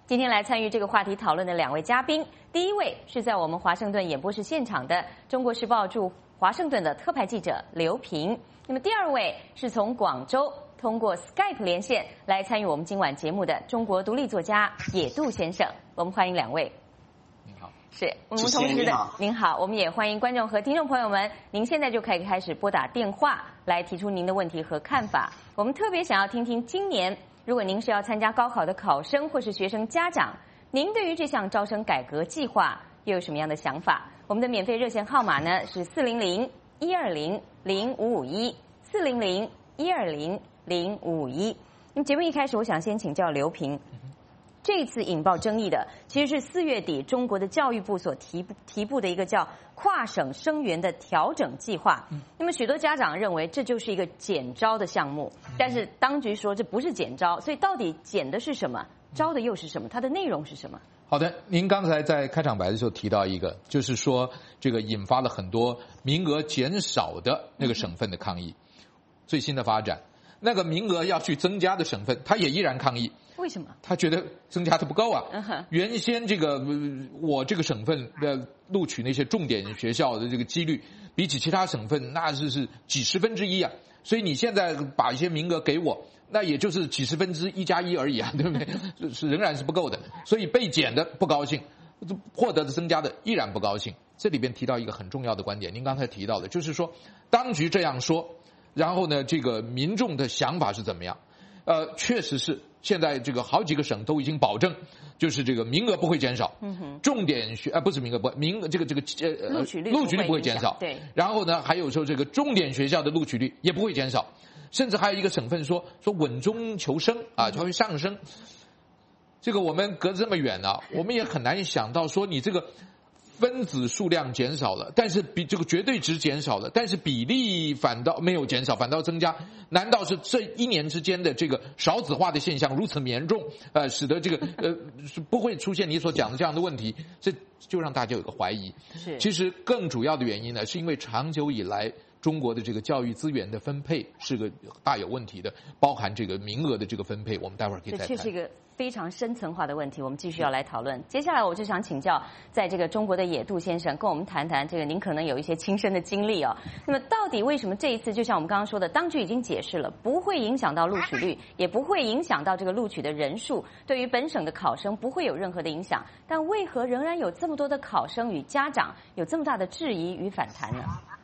[SPEAKER 5] 今天来参与这个话题讨论的两位嘉宾，第一位是在我们华盛顿演播室现场的中国时报驻华盛顿的特派记者刘平。那么第二位是从广州通过 Skype 连线来参与我们今晚节目的中国独立作家野渡先生。我们欢迎两位。
[SPEAKER 6] 您好。
[SPEAKER 5] 是我们同时的您好，我们也欢迎观众和听众朋友们，您现在就可以开始拨打电话来提出您的问题和看法。我们特别想要听听今年，如果您是要参加高考的考生或是学生家长，您对于这项招生改革计划又有什么样的想法？我们的免费热线号码呢是四零零一二零零五五一四零零一二零零五五一。那么节目一开始，我想先请教刘平。这一次引爆争议的，其实是四月底中国的教育部所提提布的一个叫跨省生源的调整计划。那么许多家长认为这就是一个减招的项目，但是当局说这不是减招，所以到底减的是什么，招的又是什么？它的内容是什么？
[SPEAKER 6] 好的，您刚才在开场白的时候提到一个，就是说这个引发了很多名额减少的那个省份的抗议。最新的发展，那个名额要去增加的省份，他也依然抗议。
[SPEAKER 5] 为什么？
[SPEAKER 6] 他觉得增加的不够啊。
[SPEAKER 5] Uh-huh.
[SPEAKER 6] 原先这个我这个省份的录取那些重点学校的这个几率，比起其他省份那是是几十分之一啊。所以你现在把一些名额给我，那也就是几十分之一加一而已啊，对不对？是仍然是不够的。所以被减的不高兴，获得的增加的依然不高兴。这里边提到一个很重要的观点，您刚才提到的，就是说当局这样说，然后呢，这个民众的想法是怎么样？呃，确实是现在这个好几个省都已经保证，就是这个名额不会减少，
[SPEAKER 5] 嗯哼，
[SPEAKER 6] 重点学啊不是名额不名这个这个呃
[SPEAKER 5] 录取率
[SPEAKER 6] 录取率不会减少，
[SPEAKER 5] 对。
[SPEAKER 6] 然后呢，还有说这个重点学校的录取率也不会减少，甚至还有一个省份说说稳中求升啊，它会上升。这个我们隔这么远啊，我们也很难想到说你这个分子数量减少了，但是比这个绝对值减少了，但是比例反倒没有减少，反倒增加。难道是这一年之间的这个少子化的现象如此严重，呃，使得这个呃不会出现你所讲的这样的问题？这就让大家有个怀疑。
[SPEAKER 5] 是，
[SPEAKER 6] 其实更主要的原因呢，是因为长久以来中国的这个教育资源的分配是个大有问题的，包含这个名额的这个分配，我们待会儿可以再谈。
[SPEAKER 5] 这是一个非常深层化的问题，我们继续要来讨论。接下来我就想请教，在这个中国的野渡先生，跟我们谈谈这个您可能有一些亲身的经历哦。那么到底为什么这一次，就像我们刚刚说的，当局已经解释了，不会影响到录取率，也不会影响到这个录取的人数，对于本省的考生不会有任何的影响，但为何仍然有这么多的考生与家长有这么大的质疑与反弹呢？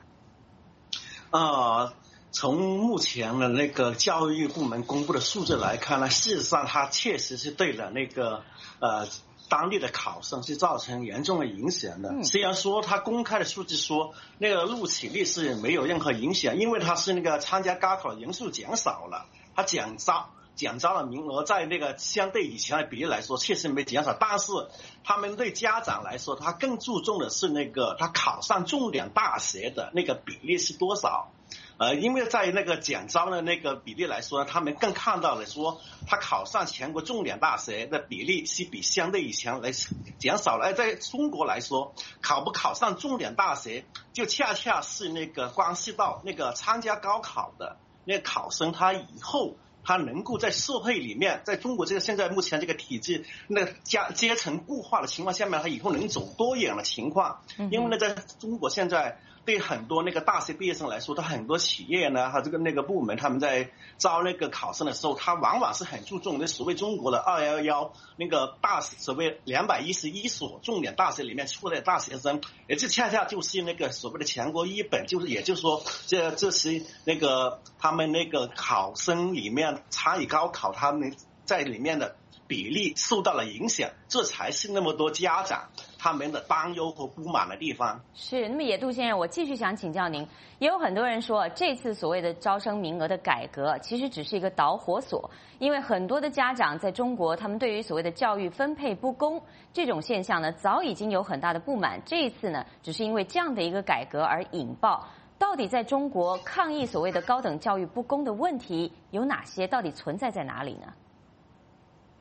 [SPEAKER 13] 呃，从目前的那个教育部门公布的数字来看呢，事实上它确实是对了那个呃当地的考生是造成严重的影响的。虽然说他公开的数字说那个录取率是没有任何影响，因为他是那个参加高考的人数减少了，他减招减招的名额在那个相对以前的比例来说确实没减少，但是他们对家长来说，他更注重的是那个他考上重点大学的那个比例是多少。呃，因为在那个减招的那个比例来说，他们更看到了说，他考上全国重点大学的比例是比相对以前来减少了。而在中国来说，考不考上重点大学，就恰恰是那个关系到那个参加高考的那个考生，他以后他能够在社会里面，在中国这个现在目前这个体制那个阶阶层固化的情况下面，他以后能走多远的情况？因为呢，在中国现在对很多那个大学毕业生来说，他很多企业呢，他这个那个部门他们在招那个考生的时候，他往往是很注重那所谓中国的二幺幺那个大所谓两百一十一所重点大学里面出来的大学生，也这恰恰就是那个所谓的全国一本，就是也就是说，这这是那个他们那个考生里面参与高考，他们在里面的比例受到了影响，这才是那么多家长他们的担忧和不满的地方。
[SPEAKER 5] 是，那么野渡先生，我继续想请教您，也有很多人说，这次所谓的招生名额的改革，其实只是一个导火索，因为很多的家长在中国，他们对于所谓的教育分配不公这种现象呢，早已经有很大的不满，这一次呢，只是因为这样的一个改革而引爆。到底在中国抗议所谓的高等教育不公的问题有哪些？到底存在在哪里呢？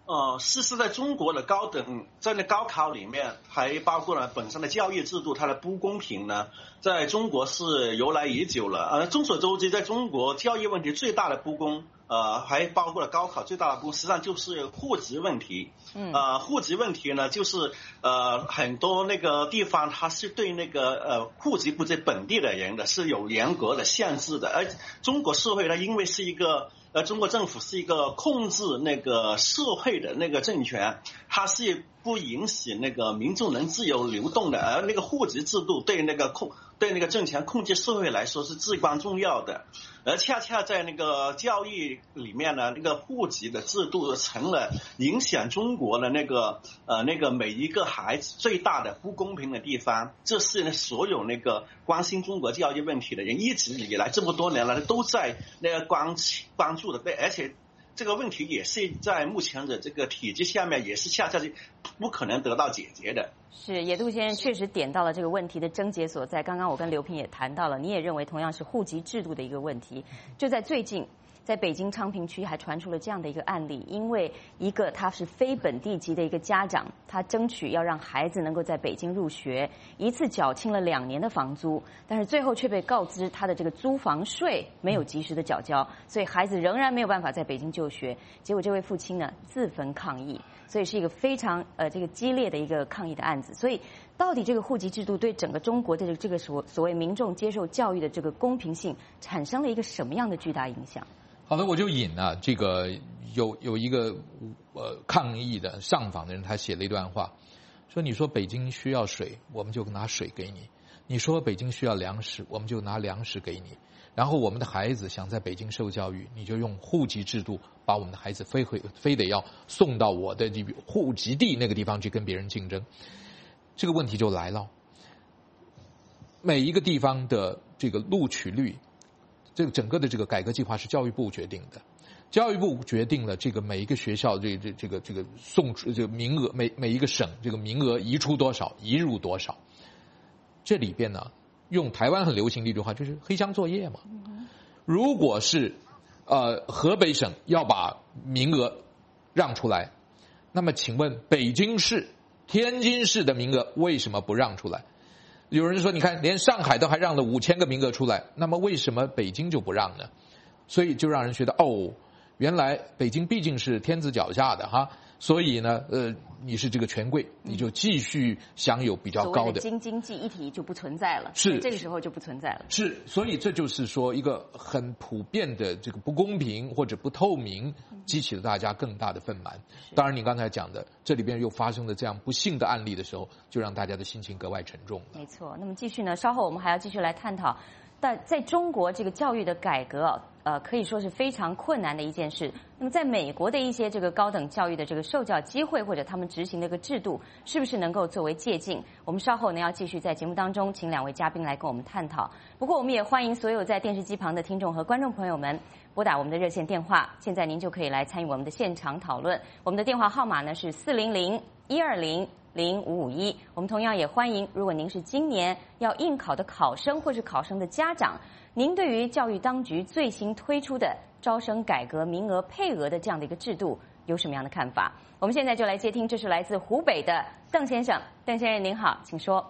[SPEAKER 13] 呃，事实在中国的高等在那高考里面，还包括了本身的教育制度，它的不公平呢，在中国是由来已久了。呃，众所周知，在中国教育问题最大的不公，呃，还包括了高考最大的不公，实际上就是户籍问题。嗯，呃，户籍问题呢，就是呃很多那个地方它是对那个呃户籍不在本地的人的是有严格的限制的，而中国社会呢，因为是一个。呃，中国政府是一个控制那个社会的那个政权，它是不允许那个民众能自由流动的，而那个户籍制度对那个控对那个政权控制社会来说是至关重要的，而恰恰在那个教育里面呢，那个户籍的制度成了影响中国的那个呃那个每一个孩子最大的不公平的地方。这是所有那个关心中国教育问题的人一直以来这么多年来都在那个关关注的，对，而且这个问题也是在目前的这个体制下面也是恰恰是不可能得到解决的。
[SPEAKER 5] 是，野渡先生确实点到了这个问题的症结所在。刚刚我跟刘平也谈到了，你也认为同样是户籍制度的一个问题。就在最近，在北京昌平区还传出了这样的一个案例，因为一个他是非本地籍的一个家长，他争取要让孩子能够在北京入学，一次缴清了两年的房租，但是最后却被告知他的这个租房税没有及时的缴交，所以孩子仍然没有办法在北京就学。结果这位父亲呢自焚抗议，所以是一个非常呃这个激烈的一个抗议的案子。所以到底这个户籍制度对整个中国的这个这个所所谓民众接受教育的这个公平性产生了一个什么样的巨大影响？
[SPEAKER 6] 好的，我就引啊，这个有有一个呃抗议的上访的人，他写了一段话，说你说北京需要水，我们就拿水给你；你说北京需要粮食，我们就拿粮食给你。然后我们的孩子想在北京受教育，你就用户籍制度把我们的孩子非回非得要送到我的这户籍地那个地方去跟别人竞争。这个问题就来了，每一个地方的这个录取率。这个整个的这个改革计划是教育部决定的，教育部决定了这个每一个学校这这这个这个送这个名额，每每一个省这个名额移出多少，移入多少。这里边呢，用台湾很流行的一句话就是黑箱作业嘛。如果是呃河北省要把名额让出来，那么请问北京市、天津市的名额为什么不让出来？有人说，你看，连上海都还让了五千个名额出来，那么为什么北京就不让呢？所以就让人觉得，哦，原来北京毕竟是天子脚下的哈，所以呢，呃，你是这个权贵，你就继续享有比较高的。所谓的京津冀一体就不存在了，是这个时候就不存在了。是，所以这就是说一个很普遍的这个不公平或者不透明，激起了大家更大的愤懑。当然，你刚才讲的，这里边又发生了这样不幸的案例的时候，就让大家的心情格外沉重了。没错。那么继续呢，稍后我们还要继续来探讨。但在中国这个教育的改革，呃，可以说是非常困难的一件事。那么在美国的一些这个高等教育的这个受教机会或者他们执行的一个制度，是不是能够作为借鉴？我们稍后呢要继续在节目当中请两位嘉宾来跟我们探讨。不过我们也欢迎所有在电视机旁的听众和观众朋友们拨打我们的热线电话，现在您就可以来参与我们的现场讨论。我们的电话号码呢是四零零一二零零五五一。我们同样也欢迎，如果您是今年要应考的考生或是考生的家长，您对于教育当局最新推出的招生改革名额配额的这样的一个制度有什么样的看法？我们现在就来接听，这是来自湖北的邓先生。邓先生您好，请说。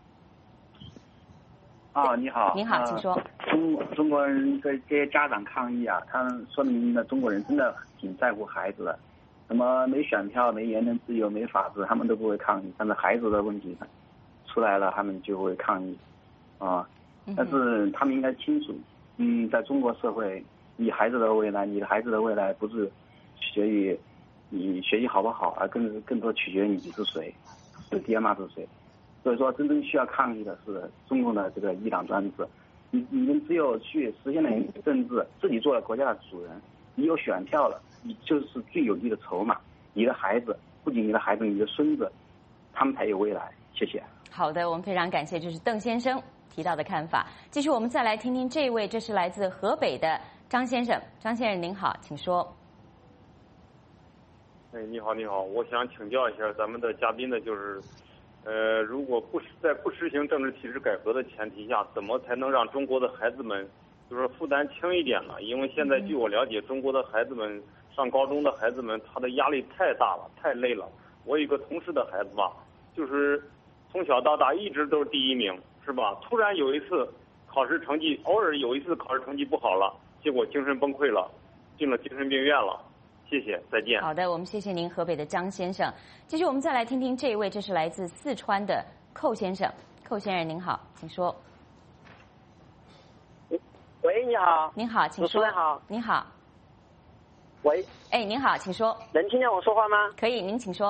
[SPEAKER 14] 啊，你好，
[SPEAKER 5] 您好，请说。
[SPEAKER 14] 中中国人对这些家长抗议啊，他们说明了中国人真的挺在乎孩子的。什么没选票、没言论自由、没法治，他们都不会抗议。但是孩子的问题出来了，他们就会抗议，啊。但是他们应该清楚，嗯，在中国社会，你孩子的未来，你的孩子的未来不是取决于你学习好不好，而更更多取决于你是谁，是爹妈是谁。所以说，真正需要抗议的是中共的这个一党专制。你你们只有去实现了你的政治，自己做了国家的主人，你有选票了，你就是最有力的筹码。你的孩子，不仅你的孩子，你的孙子，他们才有未来。谢谢。
[SPEAKER 5] 好的，我们非常感谢，这是邓先生提到的看法。继续，我们再来听听这位，这是来自河北的张先生。张先生您好，请说。
[SPEAKER 8] 哎，你好，你好，我想请教一下咱们的嘉宾呢，就是，呃，如果不在不实行政治体制改革的前提下，怎么才能让中国的孩子们就是负担轻一点了。因为现在据我了解，中国的孩子们上高中的孩子们，他的压力太大了，太累了。我有一个同事的孩子吧，就是从小到大一直都是第一名，是吧？突然有一次考试成绩，偶尔有一次考试成绩不好了，结果精神崩溃了，进了精神病院了。谢谢，再见。
[SPEAKER 5] 好的，我们谢谢您，河北的张先生。继续，我们再来听听这一位，这是来自四川的寇先生。寇先生您好，请说。
[SPEAKER 15] 喂，你好。
[SPEAKER 5] 您好，请说。
[SPEAKER 15] 主持人好。
[SPEAKER 5] 您好。
[SPEAKER 15] 喂。
[SPEAKER 5] 哎，您好，请说。
[SPEAKER 15] 能听见我说话吗？
[SPEAKER 5] 可以，您请说。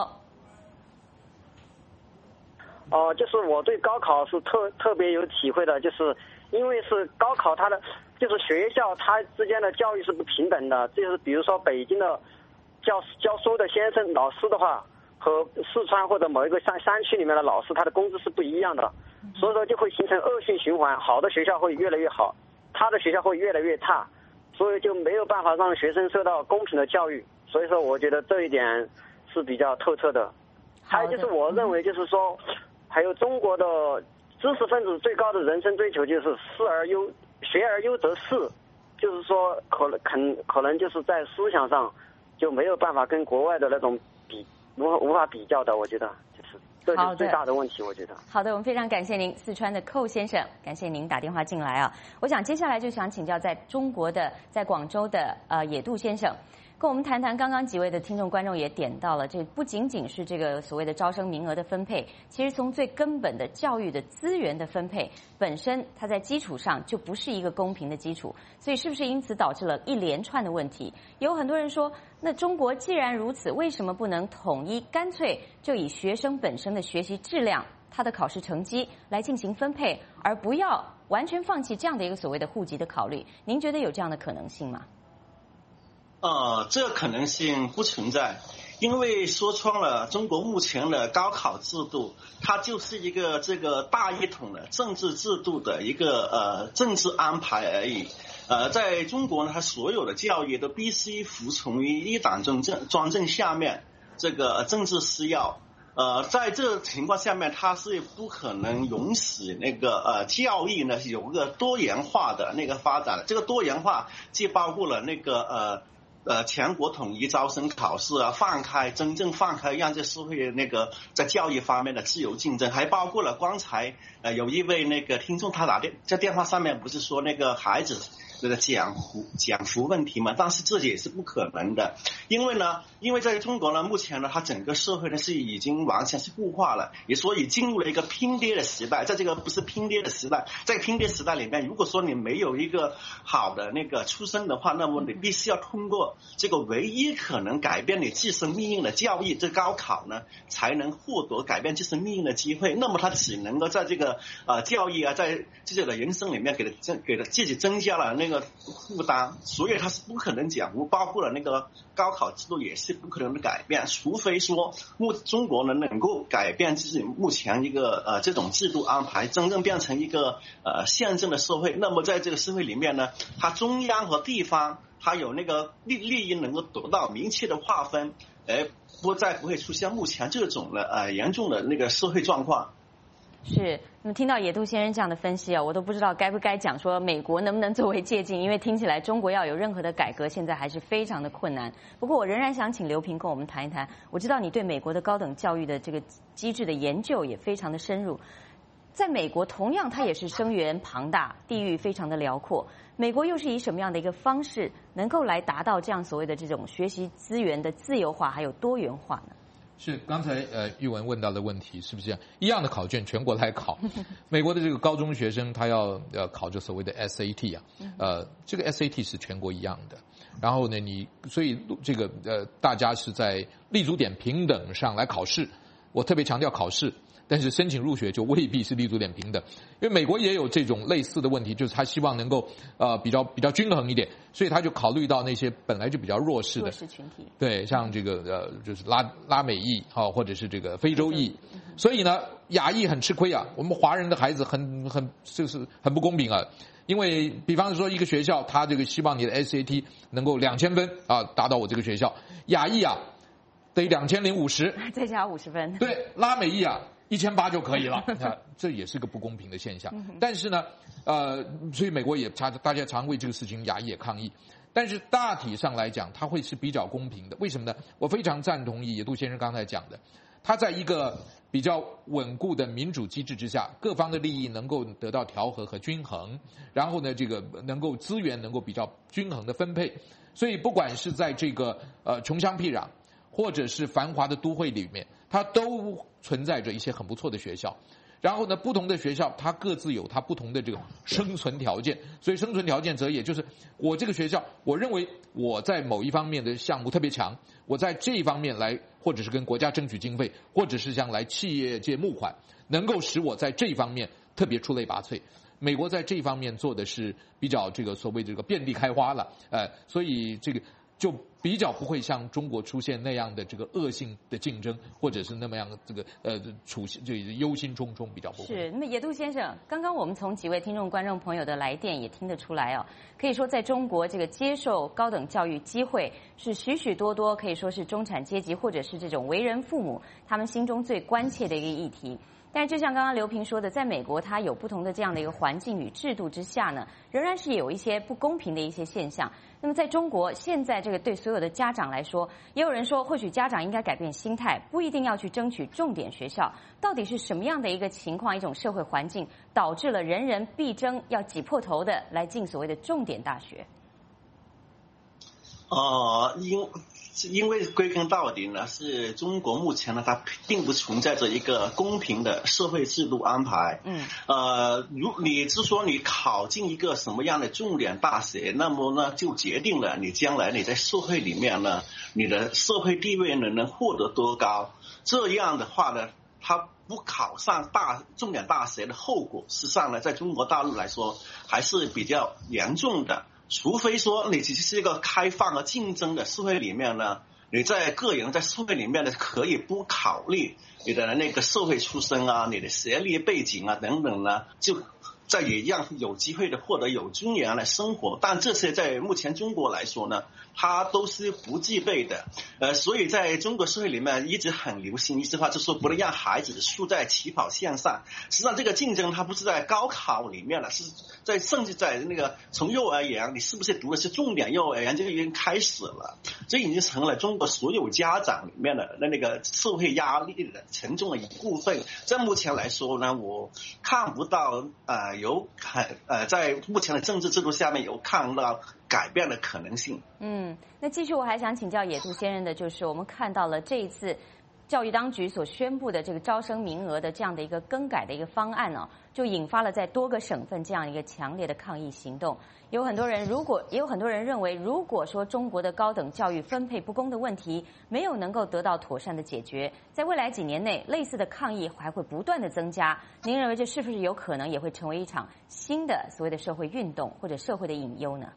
[SPEAKER 15] 哦、呃，就是我对高考是特特别有体会的，就是因为是高考，它的就是学校它之间的教育是不平等的，就是比如说北京的教教书的先生老师的话，和四川或者某一个山山区里面的老师，他的工资是不一样的，所以说就会形成恶性循环，好的学校会越来越好，他的学校会越来越差，所以就没有办法让学生受到公平的教育，所以说我觉得这一点是比较透彻的。还有就是我认为就是说，还有中国的知识分子最高的人生追求就是思而优学而优则仕，就是说可能可可能就是在思想上就没有办法跟国外的那种比无无法比较的，我觉得就是这就是最大的问题，我觉得。
[SPEAKER 5] 好的，我们非常感谢您，四川的寇先生，感谢您打电话进来啊。我想接下来就想请教在中国的在广州的呃野渡先生。跟我们谈谈，刚刚几位的听众观众也点到了，这不仅仅是这个所谓的招生名额的分配，其实从最根本的教育的资源的分配本身，它在基础上就不是一个公平的基础，所以是不是因此导致了一连串的问题？有很多人说，那中国既然如此，为什么不能统一，干脆就以学生本身的学习质量、他的考试成绩来进行分配，而不要完全放弃这样的一个所谓的户籍的考虑？您觉得有这样的可能性吗？
[SPEAKER 13] 呃，这个可能性不存在，因为说穿了，中国目前的高考制度，它就是一个这个大一统的政治制度的一个呃政治安排而已。呃，在中国呢，它所有的教育都必须服从于一党专政专政下面这个政治施要。呃，在这个情况下面，它是不可能允许那个呃教育呢有个多元化的那个发展的。这个多元化既包括了那个呃。呃，全国统一招生考试啊，放开真正放开，让这社会那个在教育方面的自由竞争，还包括了刚才呃有一位那个听众他打电在电话上面不是说那个孩子这个奖福奖福问题嘛？但是这也是不可能的，因为呢，因为在中国呢，目前呢，它整个社会呢是已经完全是固化了，也所以进入了一个拼爹的时代。在这个不是拼爹的时代，在拼爹时代里面，如果说你没有一个好的那个出身的话，那么你必须要通过这个唯一可能改变你自身命运的教育，这高考呢，才能获得改变自身命运的机会。那么他只能够在这个呃教育啊，在自己的人生里面给他给他自己增加了那个负担，所以他是不可能讲，包括了那个高考制度也是不可能的改变，除非说目中国呢能够改变自己目前一个呃这种制度安排，真正变成一个呃宪政的社会。那么在这个社会里面呢，它中央和地方它有那个利利益能够得到明确的划分，而不再不会出现目前这种的呃严重的那个社会状况。
[SPEAKER 5] 是，那么听到野渡先生这样的分析啊，我都不知道该不该讲说美国能不能作为借鉴，因为听起来中国要有任何的改革，现在还是非常的困难。不过我仍然想请刘平跟我们谈一谈，我知道你对美国的高等教育的这个机制的研究也非常的深入。在美国，同样它也是生源庞大，地域非常的辽阔。美国又是以什么样的一个方式能够来达到这样所谓的这种学习资源的自由化还有多元化呢？
[SPEAKER 6] 是刚才呃玉文问到的问题，是不是这样？一样的考卷全国来考，美国的这个高中学生他要要考这所谓的 S A T 啊，呃，这个 S A T 是全国一样的。然后呢，你所以这个呃大家是在立足点平等上来考试，我特别强调考试。但是申请入学就未必是立足点平等，因为美国也有这种类似的问题，就是他希望能够呃比较比较均衡一点，所以他就考虑到那些本来就比较弱势的
[SPEAKER 5] 弱势群体，
[SPEAKER 6] 对，像这个呃就是拉拉美裔啊，或者是这个非洲裔，所以呢亚裔很吃亏啊，我们华人的孩子很很就是很不公平啊。因为比方说一个学校，他这个希望你的 S A T 能够两千分啊，达到我这个学校，亚裔啊得两千零五十，
[SPEAKER 5] 再加五十分，
[SPEAKER 6] 对，拉美裔啊一千八就可以了，啊，这也是个不公平的现象。但是呢，呃，所以美国也常大家常为这个事情亚野抗议。但是大体上来讲，它会是比较公平的。为什么呢？我非常赞同野渡先生刚才讲的，他在一个比较稳固的民主机制之下，各方的利益能够得到调和和均衡，然后呢，这个能够资源能够比较均衡的分配。所以不管是在这个呃穷乡僻壤，或者是繁华的都会里面，它都存在着一些很不错的学校。然后呢，不同的学校它各自有它不同的这个生存条件，所以生存条件则也就是我这个学校，我认为我在某一方面的项目特别强，我在这一方面来，或者是跟国家争取经费，或者是向来企业界募款，能够使我在这一方面特别出类拔萃。美国在这一方面做的是比较这个所谓这个遍地开花了，呃，所以这个就比较不会像中国出现那样的这个恶性的竞争，或者是那么样的这个呃处就忧心忡忡，比较不会。
[SPEAKER 5] 是，那么野渡先生，刚刚我们从几位听众观众朋友的来电也听得出来哦，可以说在中国这个接受高等教育机会是许许多多，可以说是中产阶级或者是这种为人父母他们心中最关切的一个议题。但是就像刚刚刘平说的，在美国它有不同的这样的一个环境与制度之下呢，仍然是有一些不公平的一些现象。那么在中国现在这个对所有的家长来说，也有人说或许家长应该改变心态，不一定要去争取重点学校。到底是什么样的一个情况，一种社会环境导致了人人必争，要挤破头的来进所谓的重点大学？
[SPEAKER 13] 呃，因因为归根到底呢，是中国目前呢，它并不存在着一个公平的社会制度安排。嗯，呃，如你是说你考进一个什么样的重点大学，那么呢，就决定了你将来你在社会里面呢，你的社会地位呢能获得多高。这样的话呢，他不考上大重点大学的后果，实际上呢，在中国大陆来说还是比较严重的。除非说你只是一个开放和竞争的社会里面呢，你在个人在社会里面呢，可以不考虑你的那个社会出身啊、你的学历背景啊等等呢，就在也一样有机会的获得有尊严的生活。但这些在目前中国来说呢，它都是不具备的。呃，所以在中国社会里面一直很流行一句话，就是说不能让孩子输在起跑线上。实际上这个竞争它不是在高考里面了，是在甚至在那个从幼儿园，你是不是读的是重点幼儿园，这个已经开始了。这已经成了中国所有家长里面的那个社会压力的沉重的一部分。在目前来说呢，我看不到呃有看呃在目前的政治制度下面有看到改变的可能性。嗯，
[SPEAKER 5] 那继续我还想请教野渡先生的就是，我们看到了这一次教育当局所宣布的这个招生名额的这样的一个更改的一个方案呢、哦，就引发了在多个省份这样一个强烈的抗议行动。有很多人如果也有很多人认为，如果说中国的高等教育分配不公的问题没有能够得到妥善的解决，在未来几年内类似的抗议还会不断的增加。您认为这是不是有可能也会成为一场新的所谓的社会运动或者社会的隐忧呢？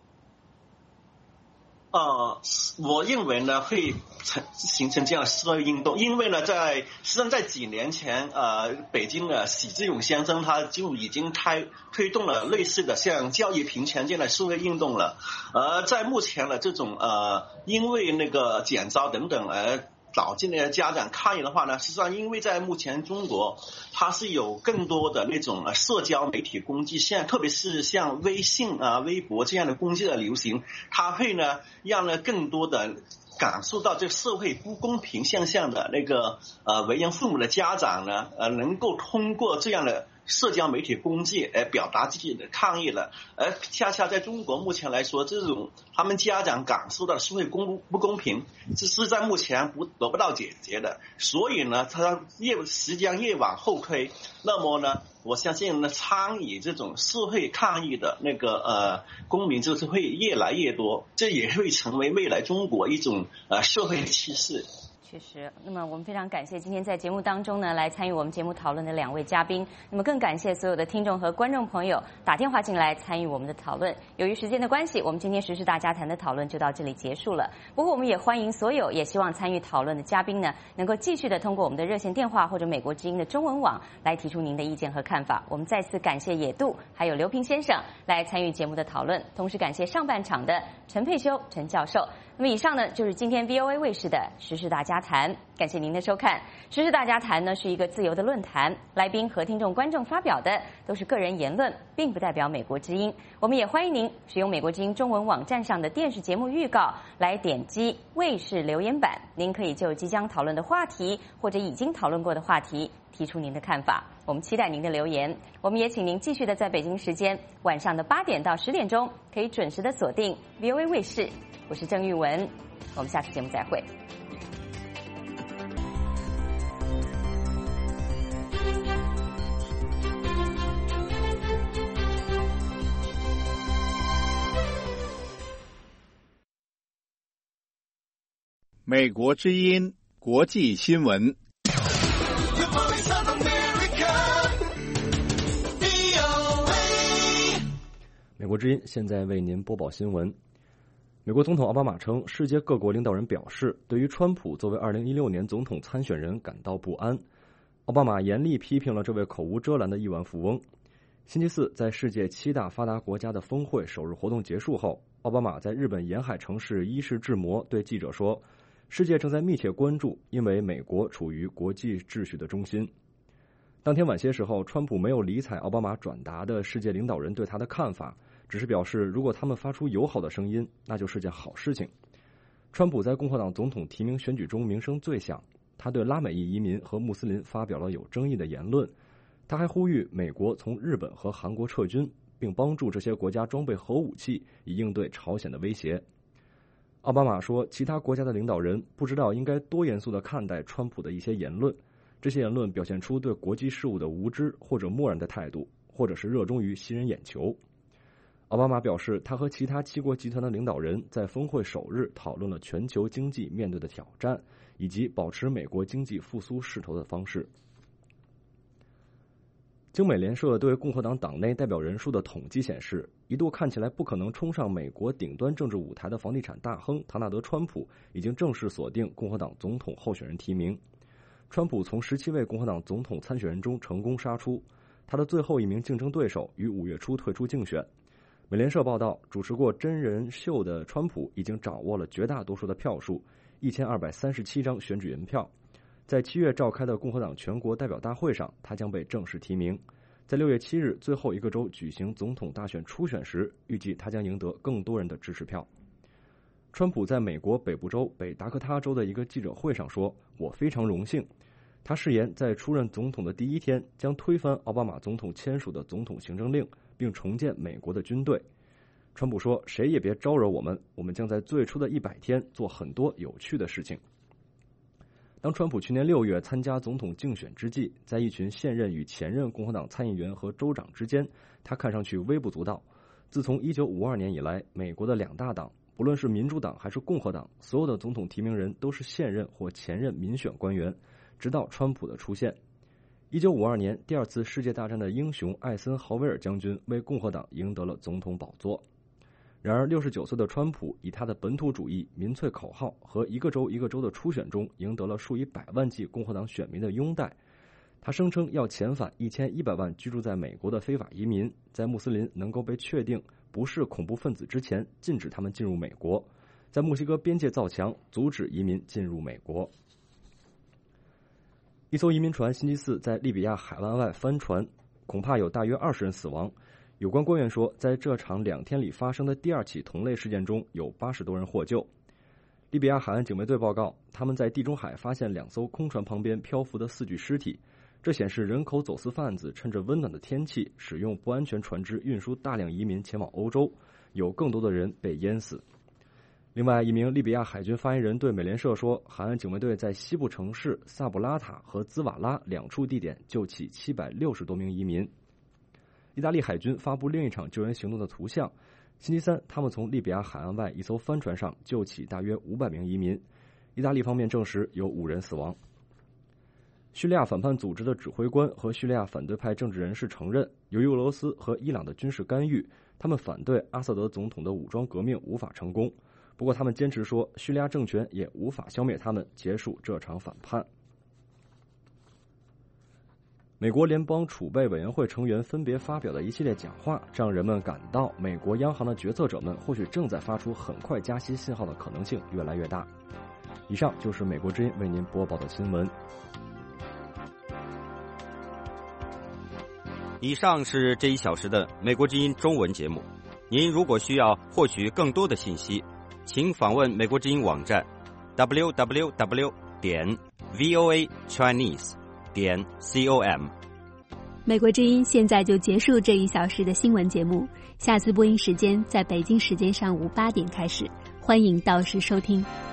[SPEAKER 13] 呃，我认为呢会成形成这样的社会运动，因为呢，在实际上在几年前，呃，北京的许志永先生他就已经开推动了类似的像教育平权这样的社会运动了，而在目前的这种呃，因为那个减招等等而导致那些家长抗议的话呢，实际上因为在目前中国，它是有更多的那种呃社交媒体工具，现在特别是像微信啊、微博这样的工具的流行，它会呢让呢更多的感受到这个社会不公平现象的那个呃为人父母的家长呢，呃能够通过这样的社交媒体工具来表达自己的抗议了，而恰恰在中国目前来说，这种他们家长感受到的社会公不公平，这是在目前不得不到解决的。所以呢，他越时间越往后推，那么呢，我相信呢，参与这种社会抗议的那个呃公民就是会越来越多，这也会成为未来中国一种呃社会趋势。
[SPEAKER 5] 确实，那么我们非常感谢今天在节目当中呢来参与我们节目讨论的两位嘉宾，那么更感谢所有的听众和观众朋友打电话进来参与我们的讨论。由于时间的关系，我们今天时事大家谈的讨论就到这里结束了。不过我们也欢迎所有也希望参与讨论的嘉宾呢，能够继续的通过我们的热线电话或者美国之音的中文网来提出您的意见和看法。我们再次感谢野渡还有刘平先生来参与节目的讨论，同时感谢上半场的陈佩修陈教授。那么以上呢就是今天 V O A 卫视的时事大家家谈，感谢您的收看。时事大家谈呢是一个自由的论坛，来宾和听众观众发表的都是个人言论，并不代表美国之音。我们也欢迎您使用美国之音中文网站上的电视节目预告来点击卫视留言板，您可以就即将讨论的话题或者已经讨论过的话题提出您的看法，我们期待您的留言。我们也请您继续的在北京时间晚上的八点到十点钟，可以准时的锁定 V O A 卫视。我是郑玉文，我们下次节目再会。
[SPEAKER 1] 美国之音国际新闻。
[SPEAKER 3] 美国之音现在为您播报新闻。美国总统奥巴马称，世界各国领导人表示对于川普作为二零一六年总统参选人感到不安。奥巴马严厉批评了这位口无遮拦的亿万富翁。星期四，在世界七大发达国家的峰会首日活动结束后，奥巴马在日本沿海城市伊势志摩对记者说，世界正在密切关注，因为美国处于国际秩序的中心。当天晚些时候，川普没有理睬奥巴马转达的世界领导人对他的看法，只是表示如果他们发出友好的声音，那就是件好事情。川普在共和党总统提名选举中名声最响，他对拉美裔移民和穆斯林发表了有争议的言论。他还呼吁美国从日本和韩国撤军，并帮助这些国家装备核武器，以应对朝鲜的威胁。奥巴马说，其他国家的领导人不知道应该多严肃地看待川普的一些言论，这些言论表现出对国际事务的无知或者漠然的态度，或者是热衷于吸人眼球。奥巴马表示，他和其他七国集团的领导人在峰会首日讨论了全球经济面对的挑战，以及保持美国经济复苏势头的方式。经美联社对共和党党内代表人数的统计显示，一度看起来不可能冲上美国顶端政治舞台的房地产大亨唐纳德·川普已经正式锁定共和党总统候选人提名。川普从十七位共和党总统参选人中成功杀出，他的最后一名竞争对手于五月初退出竞选。美联社报道，主持过真人秀的川普已经掌握了绝大多数的票数，一千二百三十七张选举人票。在七月召开的共和党全国代表大会上，他将被正式提名。在六月七日最后一个周举行总统大选初选时，预计他将赢得更多人的支持票。川普在美国北部州北达科他州的一个记者会上说，我非常荣幸。他誓言在出任总统的第一天将推翻奥巴马总统签署的总统行政令，并重建美国的军队。川普说，谁也别招惹我们，我们将在最初的一百天做很多有趣的事情。当川普去年六月参加总统竞选之际，在一群现任与前任共和党参议员和州长之间，他看上去微不足道。自从一九五二年以来，美国的两大党，不论是民主党还是共和党，所有的总统提名人都是现任或前任民选官员，直到川普的出现。一九五二年，第二次世界大战的英雄艾森豪威尔将军为共和党赢得了总统宝座。然而，六十九岁的川普以他的本土主义、民粹口号和一个州一个州的初选中，赢得了数以百万计共和党选民的拥戴。他声称要遣返一千一百万居住在美国的非法移民，在穆斯林能够被确定不是恐怖分子之前，禁止他们进入美国；在墨西哥边界造墙，阻止移民进入美国。一艘移民船星期四在利比亚海湾外翻船，恐怕有大约二十人死亡。有关官员说，在这场两天里发生的第二起同类事件中，有八十多人获救。利比亚海岸警卫队报告，他们在地中海发现两艘空船旁边漂浮的四具尸体，这显示人口走私贩子趁着温暖的天气，使用不安全船只运输大量移民前往欧洲，有更多的人被淹死。另外，一名利比亚海军发言人对美联社说，海岸警卫队在西部城市萨布拉塔和兹瓦拉两处地点救起七百六十多名移民。意大利海军发布另一场救援行动的图像，星期三，他们从利比亚海岸外一艘帆船上救起大约五百名移民。意大利方面证实有五人死亡。叙利亚反叛组织的指挥官和叙利亚反对派政治人士承认，由于俄罗斯和伊朗的军事干预，他们反对阿萨德总统的武装革命无法成功。不过他们坚持说，叙利亚政权也无法消灭他们，结束这场反叛。美国联邦储备委员会成员分别发表的一系列讲话，让人们感到美国央行的决策者们或许正在发出很快加息信号的可能性越来越大。 以上就是美国之音为您播报的新闻。
[SPEAKER 4] 以上是这一小时的美国之音中文节目。您如果需要获取更多的信息，请访问美国之音网站 double-u double-u double-u 点 v o a chinese 点 com。
[SPEAKER 2] 美国之音现在就结束这一小时的新闻节目，下次播音时间在北京时间上午八点开始，欢迎到时收听。